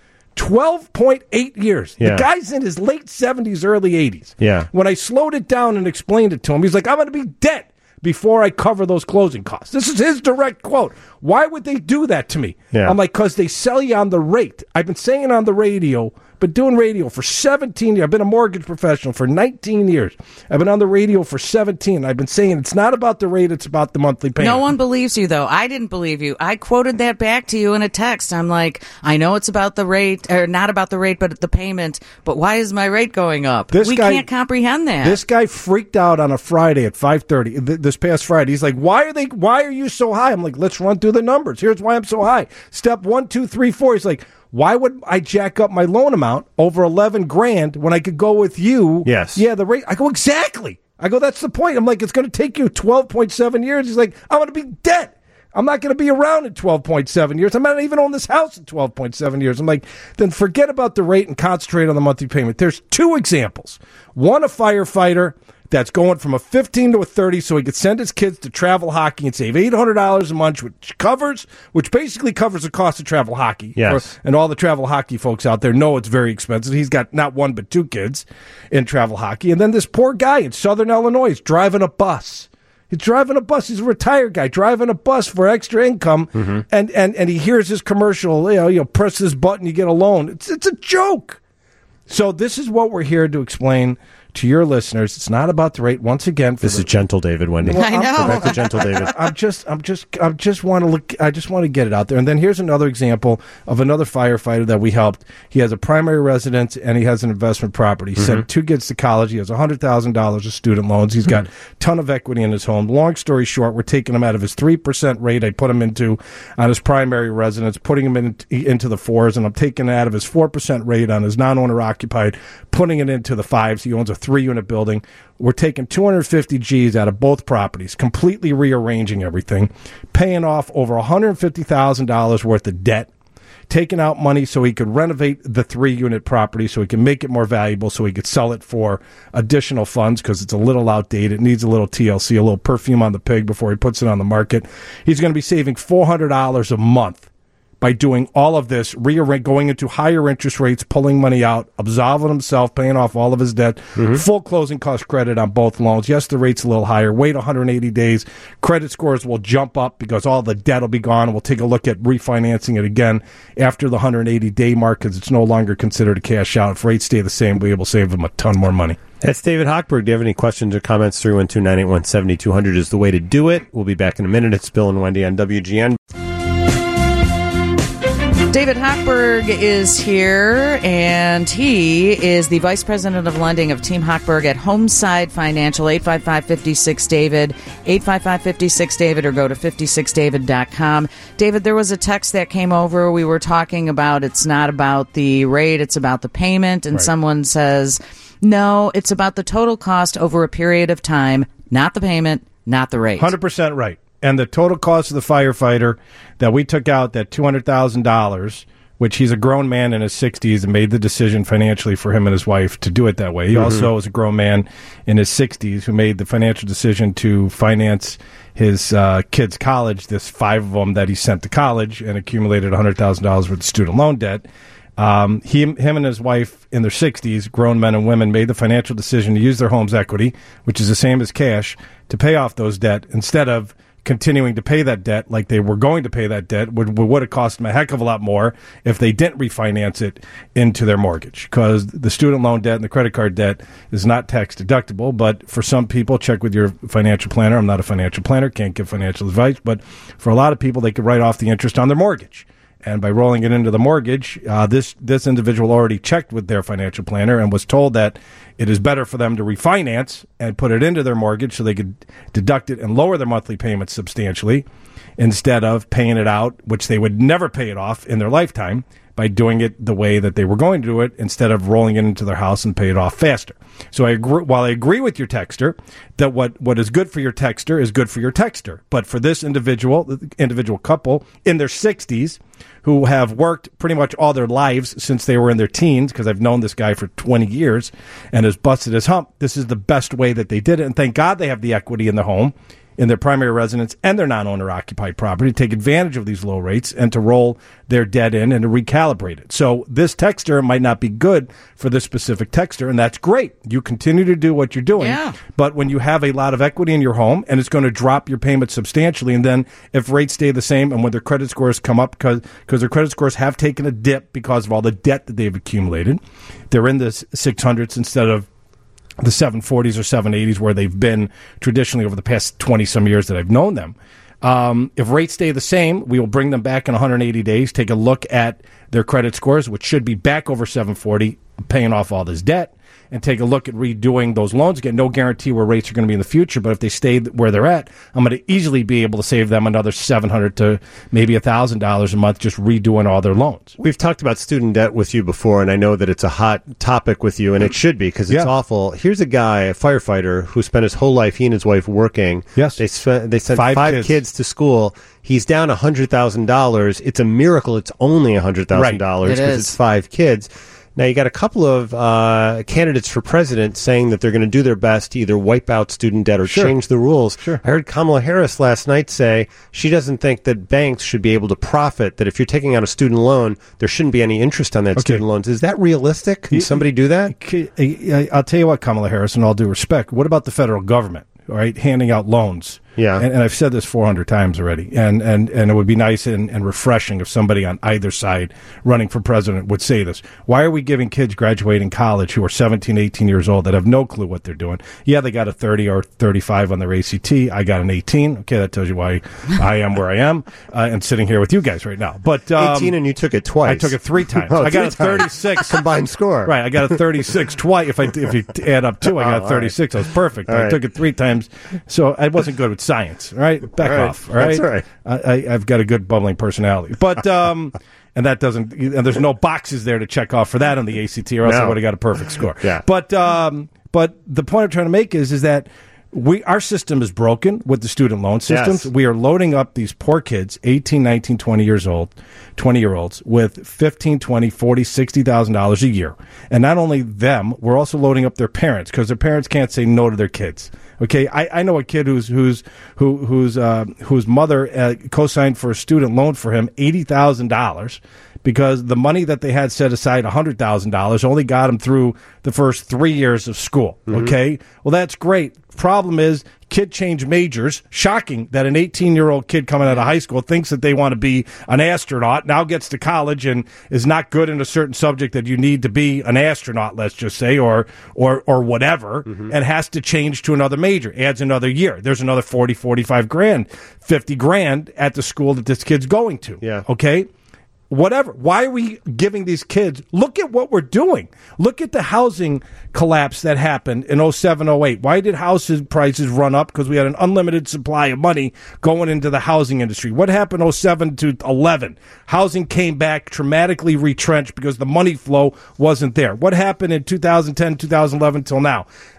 12.8 years. Yeah. The guy's in his late 70s, early 80s. Yeah. When I slowed it down and explained it to him, he's like, I'm going to be dead before I cover those closing costs. This is his direct quote. Why would they do that to me? Yeah. I'm like, because they sell you on the rate. I've been saying on the radio, been doing radio for 17 years. I've been a mortgage professional for 19 years. I've been on the radio for 17. I've been saying it's not about the rate, it's about the monthly payment. No one believes you, though. I didn't believe you. I quoted that back to you in a text. I'm like, I know it's about the rate, or not about the rate, but the payment. But why is my rate going up? We can't comprehend that. This guy freaked out on a Friday at 5:30. This past Friday, he's like, "Why are you so high?" I'm like, "Let's run through the numbers. Here's why I'm so high. Step 1, 2, 3, 4." He's like, why would I jack up my loan amount over $11,000 when I could go with you? Yes. Yeah, the rate. I go, exactly. I go, that's the point. I'm like, it's going to take you 12.7 years. He's like, I'm going to be dead. I'm not going to be around in 12.7 years. I'm not even own this house in 12.7 years. I'm like, then forget about the rate and concentrate on the monthly payment. There's two examples. One, a firefighter that's going from a 15 to a 30 so he could send his kids to travel hockey and save $800 a month, which basically covers the cost of travel hockey. Yes. And all the travel hockey folks out there know it's very expensive. He's got not one but two kids in travel hockey. And then this poor guy in Southern Illinois is driving a bus. He's driving a bus. He's a retired guy driving a bus for extra income, mm-hmm. and he hears his commercial, press this button, you get a loan. It's a joke. So this is what we're here to explain to your listeners. It's not about the rate. Once again, this is gentle David, Wendy. Well, I know. Back to gentle David. I just want to look. I just want to get it out there. And then here's another example of another firefighter that we helped. He has a primary residence and he has an investment property. He sent two kids to college. He has $100,000 of student loans. He's got a ton of equity in his home. Long story short, we're taking him out of his 3% rate I put him into on his primary residence, putting him into the 4s, and I'm taking it out of his 4% rate on his non-owner occupied, putting it into the 5s. He owns a 3-unit building. We're taking 250 G's out of both properties, completely rearranging everything, paying off over $150,000 worth of debt, taking out money so he could renovate the 3-unit property so he can make it more valuable, so he could sell it for additional funds because it's a little outdated. It needs a little TLC, a little perfume on the pig before he puts it on the market. He's going to be saving $400 a month by doing all of this, going into higher interest rates, pulling money out, absolving himself, paying off all of his debt, full closing cost credit on both loans. Yes, the rate's a little higher. Wait 180 days. Credit scores will jump up because all the debt will be gone. We'll take a look at refinancing it again after the 180-day mark because it's no longer considered a cash out. If rates stay the same, we'll be able to save them a ton more money. That's David Hochberg. Do you have any questions or comments? 312-981-7200 is the way to do it. We'll be back in a minute. It's Bill and Wendy on WGN. David Hochberg is here, and he is the Vice President of Lending of Team Hochberg at Homeside Financial. 855-56-DAVID, 855-56-DAVID, or go to 56david.com. David, there was a text that came over. We were talking about it's not about the rate, it's about the payment, and someone says, no, it's about the total cost over a period of time, not the payment, not the rate. 100% right. And the total cost of the firefighter that we took out, that $200,000, which he's a grown man in his 60s and made the decision financially for him and his wife to do it that way. He also is a grown man in his 60s who made the financial decision to finance his kids' college, this 5 of them that he sent to college, and accumulated $100,000 worth of student loan debt. Him and his wife in their 60s, grown men and women, made the financial decision to use their home's equity, which is the same as cash, to pay off those debt instead of continuing to pay that debt like they were going to pay that debt, would have cost them a heck of a lot more if they didn't refinance it into their mortgage, because the student loan debt and the credit card debt is not tax deductible. But for some people, check with your financial planner. I'm not a financial planner, can't give financial advice, but for a lot of people, they could write off the interest on their mortgage. And by rolling it into the mortgage, this individual already checked with their financial planner and was told that it is better for them to refinance and put it into their mortgage so they could deduct it and lower their monthly payments substantially instead of paying it out, which they would never pay it off in their lifetime, by doing it the way that they were going to do it instead of rolling it into their house and pay it off faster. So while I agree with your texter that what is good for your texter is good for your texter, but for this individual couple in their 60s who have worked pretty much all their lives since they were in their teens, because I've known this guy for 20 years and has busted his hump, this is the best way that they did it. And thank God they have the equity in the home, in their primary residence and their non-owner occupied property, to take advantage of these low rates and to roll their debt in and to recalibrate it. So this texter might not be good for this specific texter, and that's great. You continue to do what you're doing. Yeah. But when you have a lot of equity in your home and it's going to drop your payment substantially, and then if rates stay the same and when their credit scores come up, because their credit scores have taken a dip because of all the debt that they've accumulated, they're in the 600s instead of the 740s or 780s where they've been traditionally over the past 20-some years that I've known them. If rates stay the same, we will bring them back in 180 days, take a look at their credit scores, which should be back over 740, paying off all this debt, and take a look at redoing those loans again. No guarantee where rates are going to be in the future, but if they stay where they're at, I'm going to easily be able to save them another $700 to maybe $1,000 a month just redoing all their loans. We've talked about student debt with you before, and I know that it's a hot topic with you, and it should be because it's awful. Here's a guy, a firefighter, who spent his whole life, he and his wife, working. Yes. They sent five kids to school. He's down $100,000. It's a miracle it's only $100,000 because it's 5 kids. Now, you got a couple of candidates for president saying that they're going to do their best to either wipe out student debt or change the rules. Sure. I heard Kamala Harris last night say she doesn't think that banks should be able to profit, that if you're taking out a student loan, there shouldn't be any interest on that student loans. Is that realistic? Can somebody do that? I'll tell you what, Kamala Harris, in all due respect, what about the federal government, all right, handing out loans? Yeah. And I've said this 400 times already, and it would be nice and refreshing if somebody on either side running for president would say this. Why are we giving kids graduating college who are 17, 18 years old that have no clue what they're doing? Yeah, they got a 30 or 35 on their ACT. I got an 18. Okay, that tells you why I am where I am and sitting here with you guys right now. But 18, and you took it twice. I took it 3 times. Oh, I got a 36 combined score. Right, I got a 36 twice. If you add up 2, I got a 36. Right. I was perfect. I took it 3 times, so I wasn't good with science. All right. Back off, all right? That's all right. I've got a good bubbling personality. But, and that doesn't, and there's no boxes there to check off for that on the ACT, or else I would have got a perfect score. Yeah. But the point I'm trying to make is that our system is broken with the student loan systems. Yes. We are loading up these poor kids, 18, 19, 20-year-olds, with $15,000, $20,000, $40,000, $60,000 a year. And not only them, we're also loading up their parents, because their parents can't say no to their kids. Okay, I know a kid whose mother co-signed for a student loan for him, $80,000, because the money that they had set aside, $100,000, only got him through the first 3 years of school. Okay, well, that's great. Problem is, kid change majors. Shocking that an 18-year-old kid coming out of high school thinks that they want to be an astronaut, now gets to college and is not good in a certain subject that you need to be an astronaut, let's just say, or whatever, and has to change to another major, adds another year. There's another 40, 45 grand, 50 grand at the school that this kid's going to. Yeah. Okay? Whatever. Why are we giving these kids? Look at what we're doing. Look at the housing collapse that happened in 07, 08. Why did housing prices run up? Because we had an unlimited supply of money going into the housing industry. What happened 07 to 11? Housing came back dramatically retrenched because the money flow wasn't there. What happened in 2010, 2011 till now?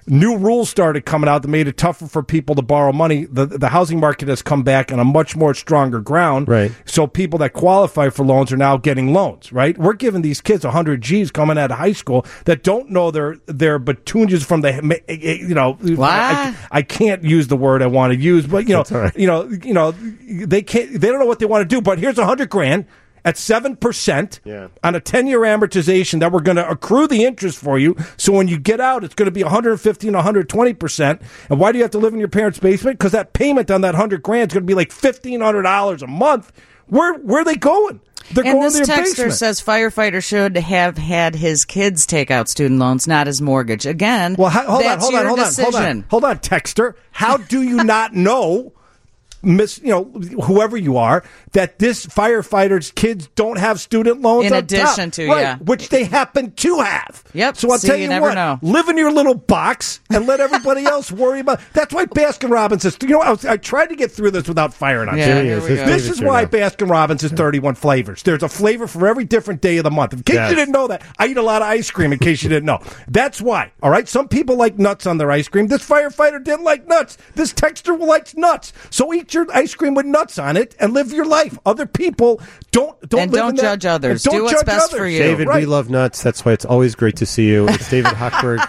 new rules started coming out that made it tougher for people to borrow money. The housing market has come back on a much more stronger ground. Right. So people that qualify for loans are now getting loans, right? We're giving these kids 100 G's coming out of high school that don't know their batunjas from the, What? I can't use the word I want to use, but That's all right. they don't know what they want to do, but here's $100,000 at 7% on a 10-year amortization that we're going to accrue the interest for you. So when you get out, it's going to be 115, 120%. And why do you have to live in your parents' basement? Because that payment on that $100,000 is going to be like $1,500 a month. Where are they going? They're And going this to their texter basement. says firefighter should have had his kids take out student loans, not his mortgage. Again, Well, hold on, decision. texter. How do you not know, whoever you are, that this firefighter's kids don't have student loans In on addition top? to, right, yeah. which they happen to have. Yep. So I'll See, tell you you never what, know. live in your little box and let everybody else worry about. That's why Baskin Robbins is. I tried to get through this without firing on Yeah, Jimmy. here we go. This is why Baskin Robbins is 31 flavors. There's a flavor for every different day of the month. In case you didn't know that, I eat a lot of ice cream. In case you didn't know, that's why. All right, some people like nuts on their ice cream. This firefighter didn't like nuts. This texter likes nuts. So eat your ice cream with nuts on it and live your life. Other people don't And live don't in that- judge others. and Do don't what's judge best others. for you. David, we love nuts. That's why it's always great to see you. It's David Hochberg.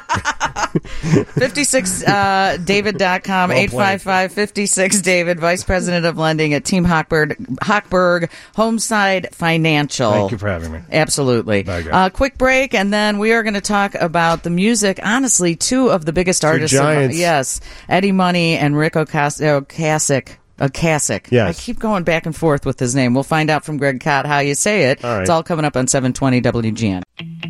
56 David.com, 855-56 David, Vice President of Lending at Team Hochberg, Homeside Financial. Thank you for having me. Absolutely. Bye, guys. Quick break, and then we are going to talk about the music. Honestly, two of the biggest artists. giants. Yes, Eddie Money and Rick Ocasek. Yes. I keep going back and forth with his name. We'll find out from Greg Cott how you say it. All right. It's all coming up on 720 WGN.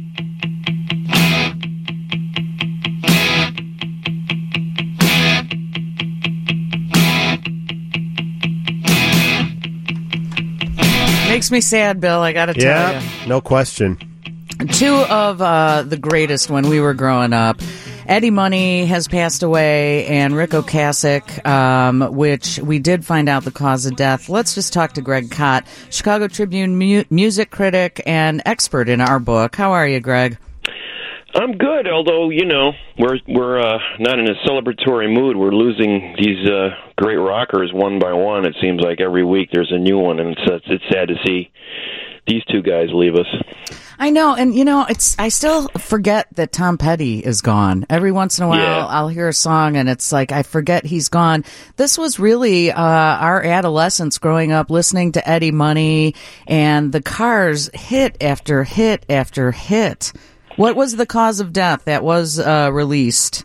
Makes me sad, Bill, I gotta tell you. No question. Two of the greatest when we were growing up. Eddie Money has passed away, and Rick Ocasek, which we did find out the cause of death. Let's just talk to Greg Cott, Chicago Tribune music critic and expert in our book. How are you, Greg? I'm good, although, we're not in a celebratory mood. We're losing these great rockers one by one. It seems like every week there's a new one, and it's sad to see these two guys leave us. I know, and I still forget that Tom Petty is gone. Every once in a while, I'll hear a song, and it's like I forget he's gone. This was really our adolescence growing up, listening to Eddie Money, and the Cars hit after hit after hit. What was the cause of death that was released?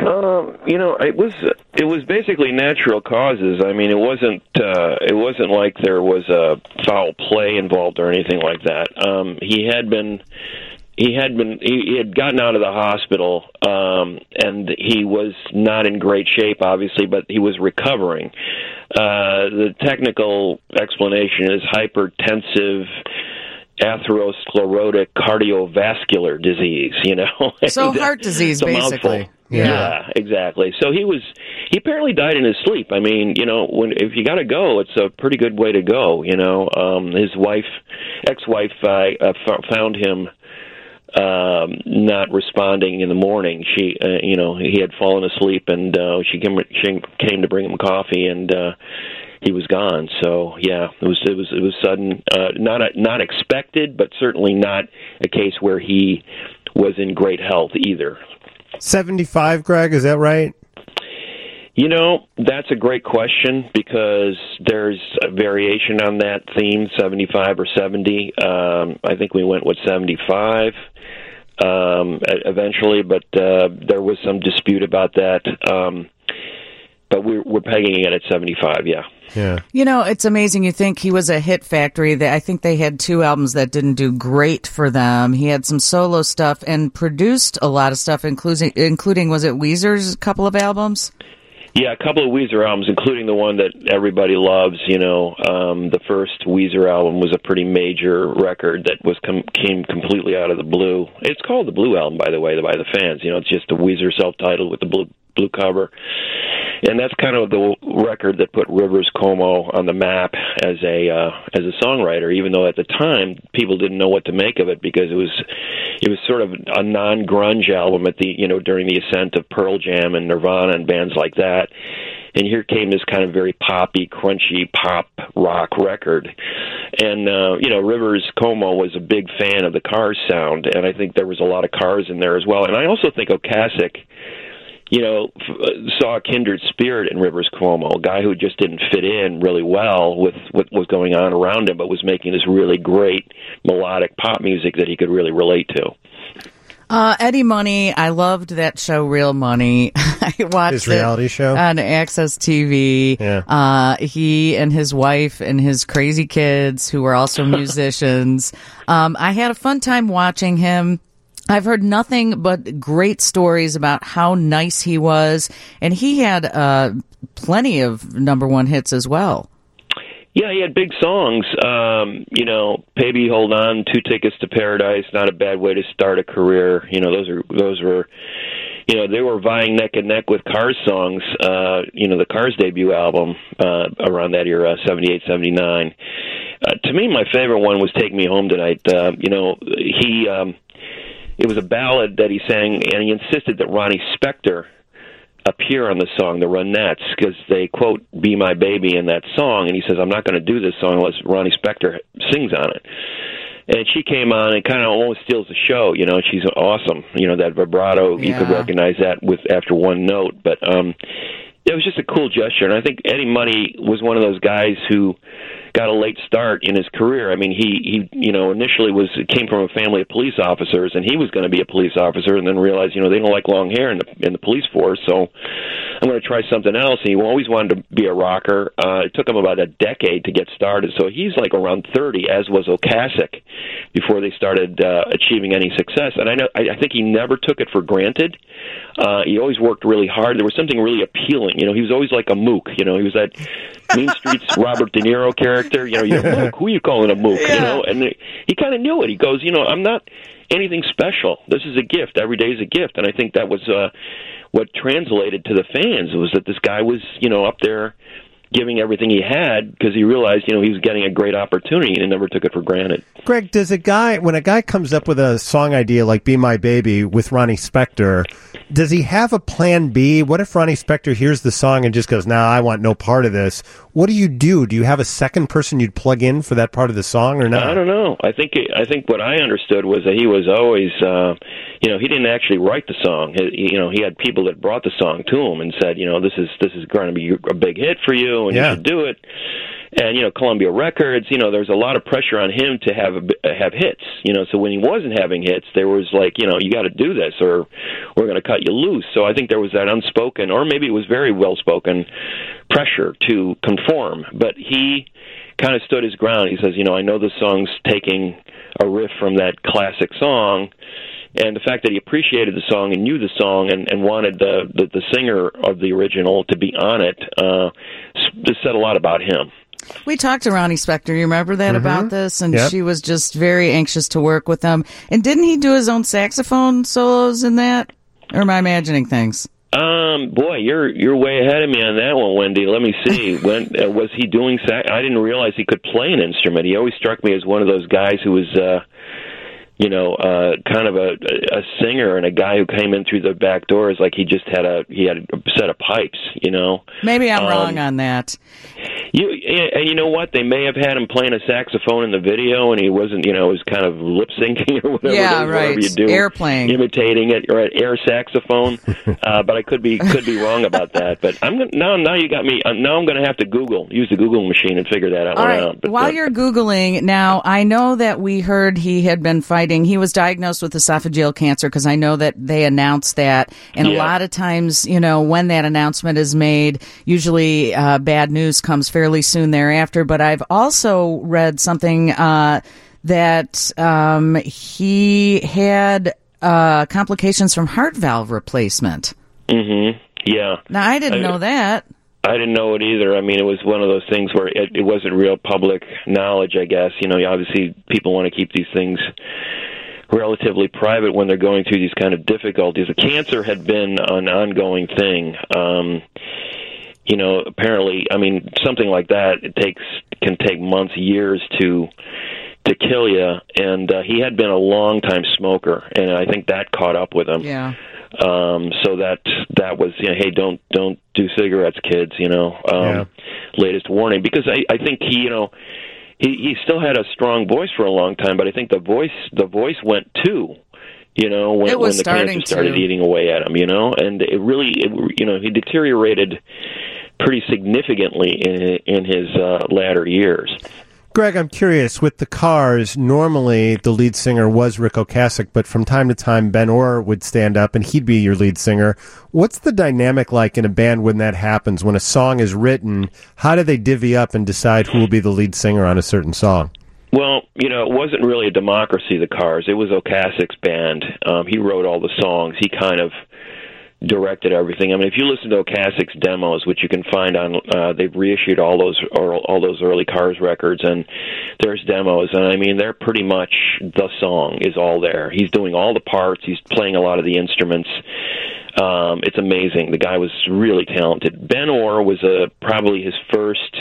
It was basically natural causes. I mean, it wasn't like there was a foul play involved or anything like that. He had gotten out of the hospital, and he was not in great shape, obviously, but he was recovering. The technical explanation is hypertensive atherosclerotic cardiovascular disease, So heart disease, basically. Yeah, exactly. So he apparently died in his sleep. I mean, if you got to go, it's a pretty good way to go. His ex-wife, found him not responding in the morning. She, he had fallen asleep, and she came to bring him coffee, and he was gone. So yeah, it was sudden, not expected, but certainly not a case where he was in great health either. 75, Greg, is that right? That's a great question because there's a variation on that theme, 75 or 70. I think we went with 75 eventually, but there was some dispute about that. But we're pegging it at 75, yeah. Yeah. It's amazing. You think he was a hit factory. I think they had two albums that didn't do great for them. He had some solo stuff and produced a lot of stuff, including was it Weezer's couple of albums? Yeah, a couple of Weezer albums, including the one that everybody loves. The first Weezer album was a pretty major record that came completely out of the blue. It's called the Blue Album, by the way, by the fans. It's just a Weezer self-titled with the blue cover. And that's kind of the record that put Rivers Cuomo on the map as a songwriter. Even though at the time people didn't know what to make of it, because it was sort of a non-grunge album at the during the ascent of Pearl Jam and Nirvana and bands like that. And here came this kind of very poppy, crunchy pop rock record. And Rivers Cuomo was a big fan of the Cars sound, and I think there was a lot of Cars in there as well. And I also think Ocasek, saw a kindred spirit in Rivers Cuomo, a guy who just didn't fit in really well with what was going on around him, but was making this really great melodic pop music that he could really relate to. Eddie Money, I loved that show, Real Money. I watched his reality show on Access TV. Yeah. He and his wife and his crazy kids, who were also musicians. I had a fun time watching him. I've heard nothing but great stories about how nice he was, and he had plenty of number one hits as well. Yeah, he had big songs. Baby Hold On, 2 Tickets to Paradise, not a bad way to start a career. Those were they were vying neck and neck with Cars songs. The Cars debut album around that era, 78, 79. To me, my favorite one was Take Me Home Tonight. It was a ballad that he sang, and he insisted that Ronnie Spector appear on the song, the Ronettes, because they quote "Be My Baby" in that song, and he says, I'm not going to do this song unless Ronnie Spector sings on it. And she came on and kind of almost steals the show. She's awesome. That vibrato, you could recognize that after one note. But it was just a cool gesture, and I think Eddie Money was one of those guys who got a late start in his career. I mean, he initially came from a family of police officers, and he was going to be a police officer, and then realized, they don't like long hair in the police force, so I'm going to try something else. And he always wanted to be a rocker. It took him about a decade to get started, so he's like around 30, as was Ocasek, before they started achieving any success. And I think he never took it for granted. He always worked really hard. There was something really appealing. He was always like a mook. He was that Mean Streets Robert De Niro character. You're a mook. Who are you calling a mook? Yeah. And he kind of knew it. He goes, I'm not anything special. This is a gift. Every day is a gift. And I think that was what translated to the fans, was that this guy was, up there giving everything he had, because he realized, he was getting a great opportunity, and he never took it for granted. Greg, when a guy comes up with a song idea like Be My Baby with Ronnie Spector, does he have a plan B? What if Ronnie Spector hears the song and just goes, nah, I want no part of this? What do you do? Do you have a second person you'd plug in for that part of the song or not? I don't know. I think what I understood was that he was always, he didn't actually write the song. He had people that brought the song to him and said, this is going to be a big hit for you, and you should do it. And Columbia Records, there's a lot of pressure on him to have hits. So when he wasn't having hits, there was like, you got to do this, or we're going to cut you loose. So I think there was that unspoken, or maybe it was very well spoken, pressure to conform. But he kind of stood his ground. He says, I know this song's taking a riff from that classic song. And the fact that he appreciated the song and knew the song and wanted the singer of the original to be on it, this said a lot about him. We talked to Ronnie Spector. You remember that about this? And she was just very anxious to work with him. And didn't he do his own saxophone solos in that? Or am I imagining things? Boy, you're way ahead of me on that one, Wendy. Let me see. When was he doing sax? I didn't realize he could play an instrument. He always struck me as one of those guys who was kind of a singer, and a guy who came in through the back doors like he had a set of pipes, Maybe I'm wrong on that. You know what? They may have had him playing a saxophone in the video, and he wasn't, it was kind of lip syncing or whatever. Yeah, right. Whatever you do, airplaying, imitating it, or air saxophone. But I could be wrong about that. But now you got me. Now I'm going to have to use the Google machine and figure that out. But, while you're Googling now, I know that we heard he had been fighting. He was diagnosed with esophageal cancer, because I know that they announced that. And a lot of times, when that announcement is made, usually bad news comes fairly soon thereafter. But I've also read something that he had complications from heart valve replacement. Mm-hmm. Yeah. Now, I didn't know that. I didn't know it either. I mean, it was one of those things where it wasn't real public knowledge, I guess. Obviously people want to keep these things relatively private when they're going through these kind of difficulties. The cancer had been an ongoing thing. Apparently, I mean, something like that can take months, years to kill you. And he had been a long time smoker, and I think that caught up with him. Yeah. So that was, hey, don't do cigarettes, kids. Latest warning, because I think he still had a strong voice for a long time, but I think the voice went too. When the cancer started eating away at him, and it really, he deteriorated pretty significantly in his latter years. Greg, I'm curious, with the Cars, normally the lead singer was Ric Ocasek, but from time to time Ben Orr would stand up and he'd be your lead singer. What's the dynamic like in a band when that happens? When a song is written, how do they divvy up and decide who will be the lead singer on a certain song? Well, it wasn't really a democracy, the Cars. It was Ocasek's band. He wrote all the songs. He kind of directed everything. I mean, if you listen to Ocasek's demos, which you can find on, they've reissued all those early Cars records, and there's demos, and I mean, they're pretty much the song is all there. He's doing all the parts. He's playing a lot of the instruments. It's amazing. The guy was really talented. Ben Orr was probably his first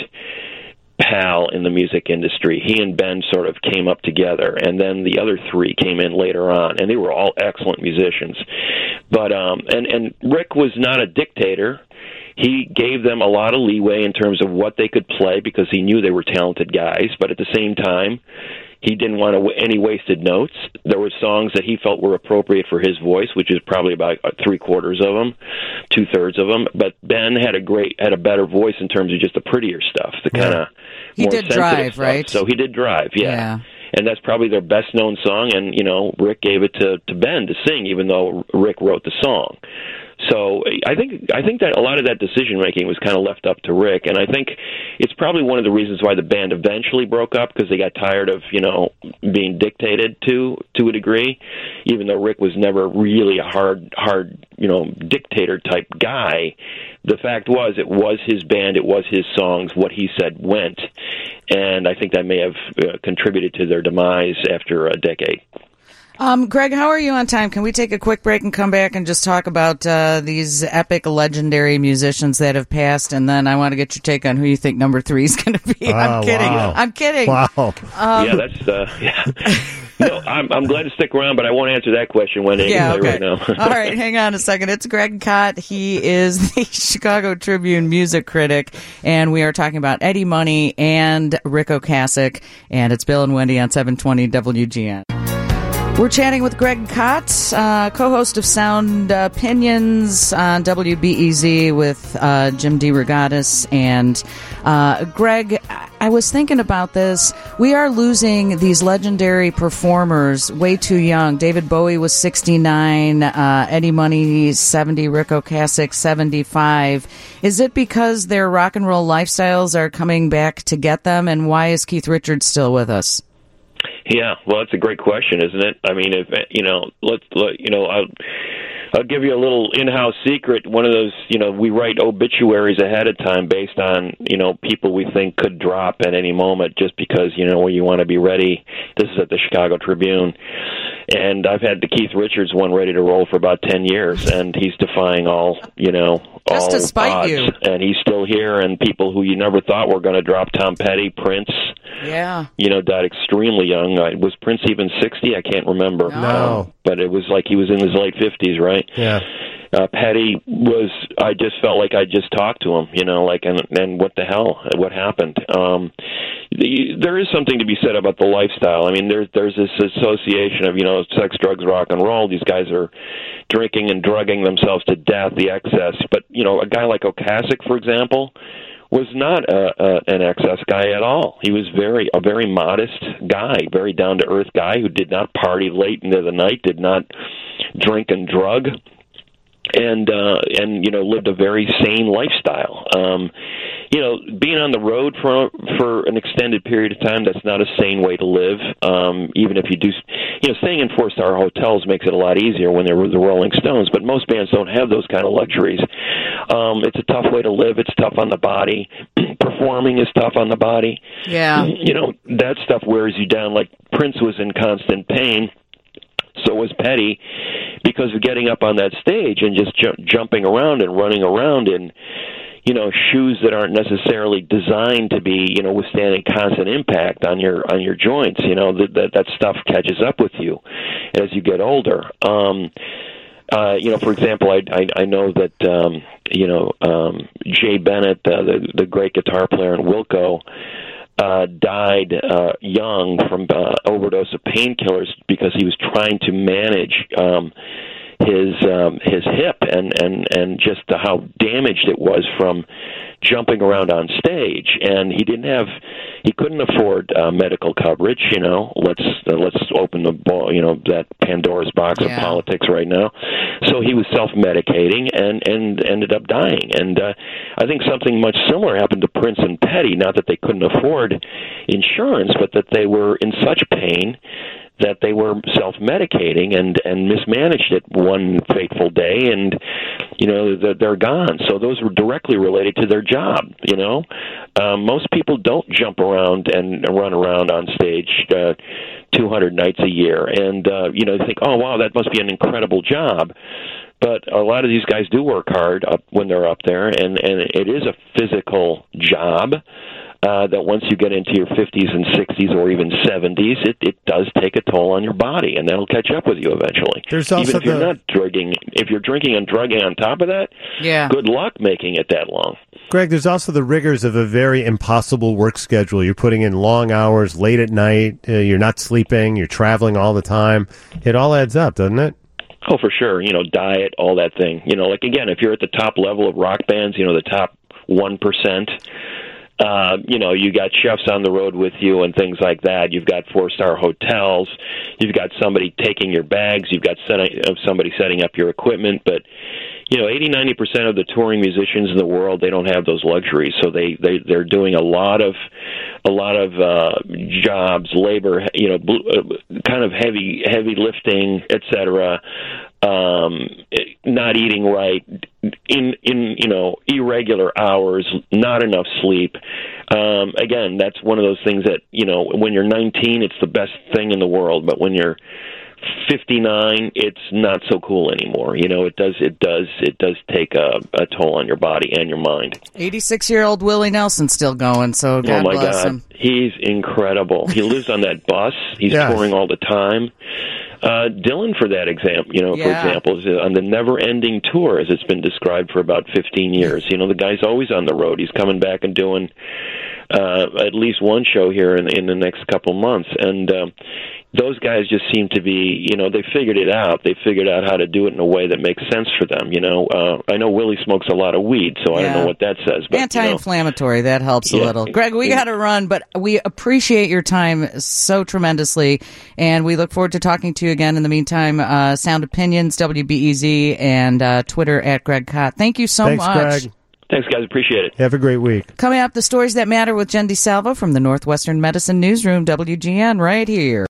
pal in the music industry. He and Ben sort of came up together, and then the other three came in later on, and they were all excellent musicians. But and Rick was not a dictator. He gave them a lot of leeway in terms of what they could play because he knew they were talented guys, but at the same time, he didn't want any wasted notes. There were songs that he felt were appropriate for his voice, which is probably about 3/4 of them, 2/3 of them. But Ben had a better voice in terms of just the prettier stuff, the kind of he more did sensitive Drive, stuff. right? So he did Drive, yeah. And that's probably their best known song. And Rick gave it to Ben to sing, even though Rick wrote the song. So I think that a lot of that decision making was kind of left up to Rick, and I think it's probably one of the reasons why the band eventually broke up, because they got tired of being dictated to a degree. Even though Rick was never really a hard dictator type guy, the fact was it was his band, it was his songs, what he said went, and I think that may have contributed to their demise after a decade. Greg, how are you on time? Can we take a quick break and come back and just talk about these epic, legendary musicians that have passed? And then I want to get your take on who you think number 3 is going to be. I'm kidding. Wow. I'm kidding. Wow. Yeah, that's yeah. No, I'm glad to stick around, but I won't answer that question, Wendy. Yeah, okay. Right now. All right, hang on a second. It's Greg Kot. He is the Chicago Tribune music critic, and we are talking about Eddie Money and Ric Ocasek, and it's Bill and Wendy on 720 WGN. We're chatting with Greg Kot, co-host of Sound Opinions on WBEZ with Jim DeRogatis. And Greg, I was thinking about this. We are losing these legendary performers way too young. David Bowie was 69, Eddie Money 70, Ric Ocasek 75. Is it because their rock and roll lifestyles are coming back to get them? And why is Keith Richards still with us? Yeah, well, that's a great question, isn't it? I mean, if I'll give you a little in-house secret. One of those, we write obituaries ahead of time based on, people we think could drop at any moment, just because, when you want to be ready. This is at the Chicago Tribune. And I've had the Keith Richards one ready to roll for about 10 years, and he's defying all, just to spite odds. You. And he's still here, and people who you never thought were going to drop. Tom Petty, Prince, died extremely young. Was Prince even 60? I can't remember. No. But it was like he was in his late 50s, right? Yeah. Petty I just felt like I just talked to him, and what the hell, what happened? There is something to be said about the lifestyle. I mean, there's this association of, sex, drugs, rock and roll. These guys are drinking and drugging themselves to death, the excess. But, a guy like Ocasek, for example, was not an excess guy at all. He was a very modest guy, very down-to-earth guy who did not party late into the night, did not drink and drug, and lived a very sane lifestyle. Being on the road for an extended period of time, that's not a sane way to live. Even if you do, staying in 4-star hotels makes it a lot easier when they're the Rolling Stones, but most bands don't have those kind of luxuries. It's a tough way to live. It's tough on the body. Performing is tough on the body. Yeah. That stuff wears you down. Like Prince was in constant pain. So was Petty, because of getting up on that stage and just jumping around and running around in, shoes that aren't necessarily designed to be, withstanding constant impact on your joints. That stuff catches up with you as you get older. For example, I know that Jay Bennett, the great guitar player in Wilco, died young from overdose of painkillers because he was trying to manage his hip and just how damaged it was from jumping around on stage, and he couldn't afford medical coverage. Let's open the ball, that Pandora's box of politics right now. So he was self-medicating and ended up dying. And I think something much similar happened to Prince and Petty. Not that they couldn't afford insurance, but that they were in such pain that they were self-medicating and mismanaged it one fateful day, and they're gone. So those were directly related to their job. Most people don't jump around and run around on stage 200 nights a year, and you think, oh wow, that must be an incredible job. But a lot of these guys do work hard when they're up there, and it is a physical job. That once you get into your 50s and 60s or even 70s, it does take a toll on your body, and that'll catch up with you eventually. There's also even if you're not drinking, if you're drinking and drugging on top of that, good luck making it that long. Greg, there's also the rigors of a very impossible work schedule. You're putting in long hours, late at night, you're not sleeping, you're traveling all the time. It all adds up, doesn't it? Oh, for sure. Diet, all that thing. Like, again, if you're at the top level of rock bands, the top 1%, you got chefs on the road with you and things like that. You've got 4-star hotels. You've got somebody taking your bags. You've got somebody setting up your equipment. But 80-90% of the touring musicians in the world, they don't have those luxuries. So they're doing a lot of jobs, labor, kind of heavy lifting, etc. Not eating right, in irregular hours, not enough sleep. Again, that's one of those things that when you're 19, it's the best thing in the world, but when you're 59, it's not so cool anymore. It does take a toll on your body and your mind. 86-year-old Willie Nelson still going, so God bless him. He's incredible. He lives on that bus. He's touring all the time. Dylan, for that example, for example, is on the never-ending tour, as it's been described for about 15 years. The guy's always on the road. He's coming back and doing at least one show here in the next couple months, and those guys just seem to be, they figured it out. They figured out how to do it in a way that makes sense for them. I know Willie smokes a lot of weed, so I don't know what that says. But, anti-inflammatory, that helps a little. Greg, we got to run, but we appreciate your time so tremendously, and we look forward to talking to you again. In the meantime, Sound Opinions, WBEZ, and Twitter at Greg Kot. Thank you so much. Greg. Thanks, guys. Appreciate it. Have a great week. Coming up, the stories that matter with Jen DeSalvo from the Northwestern Medicine Newsroom, WGN, right here.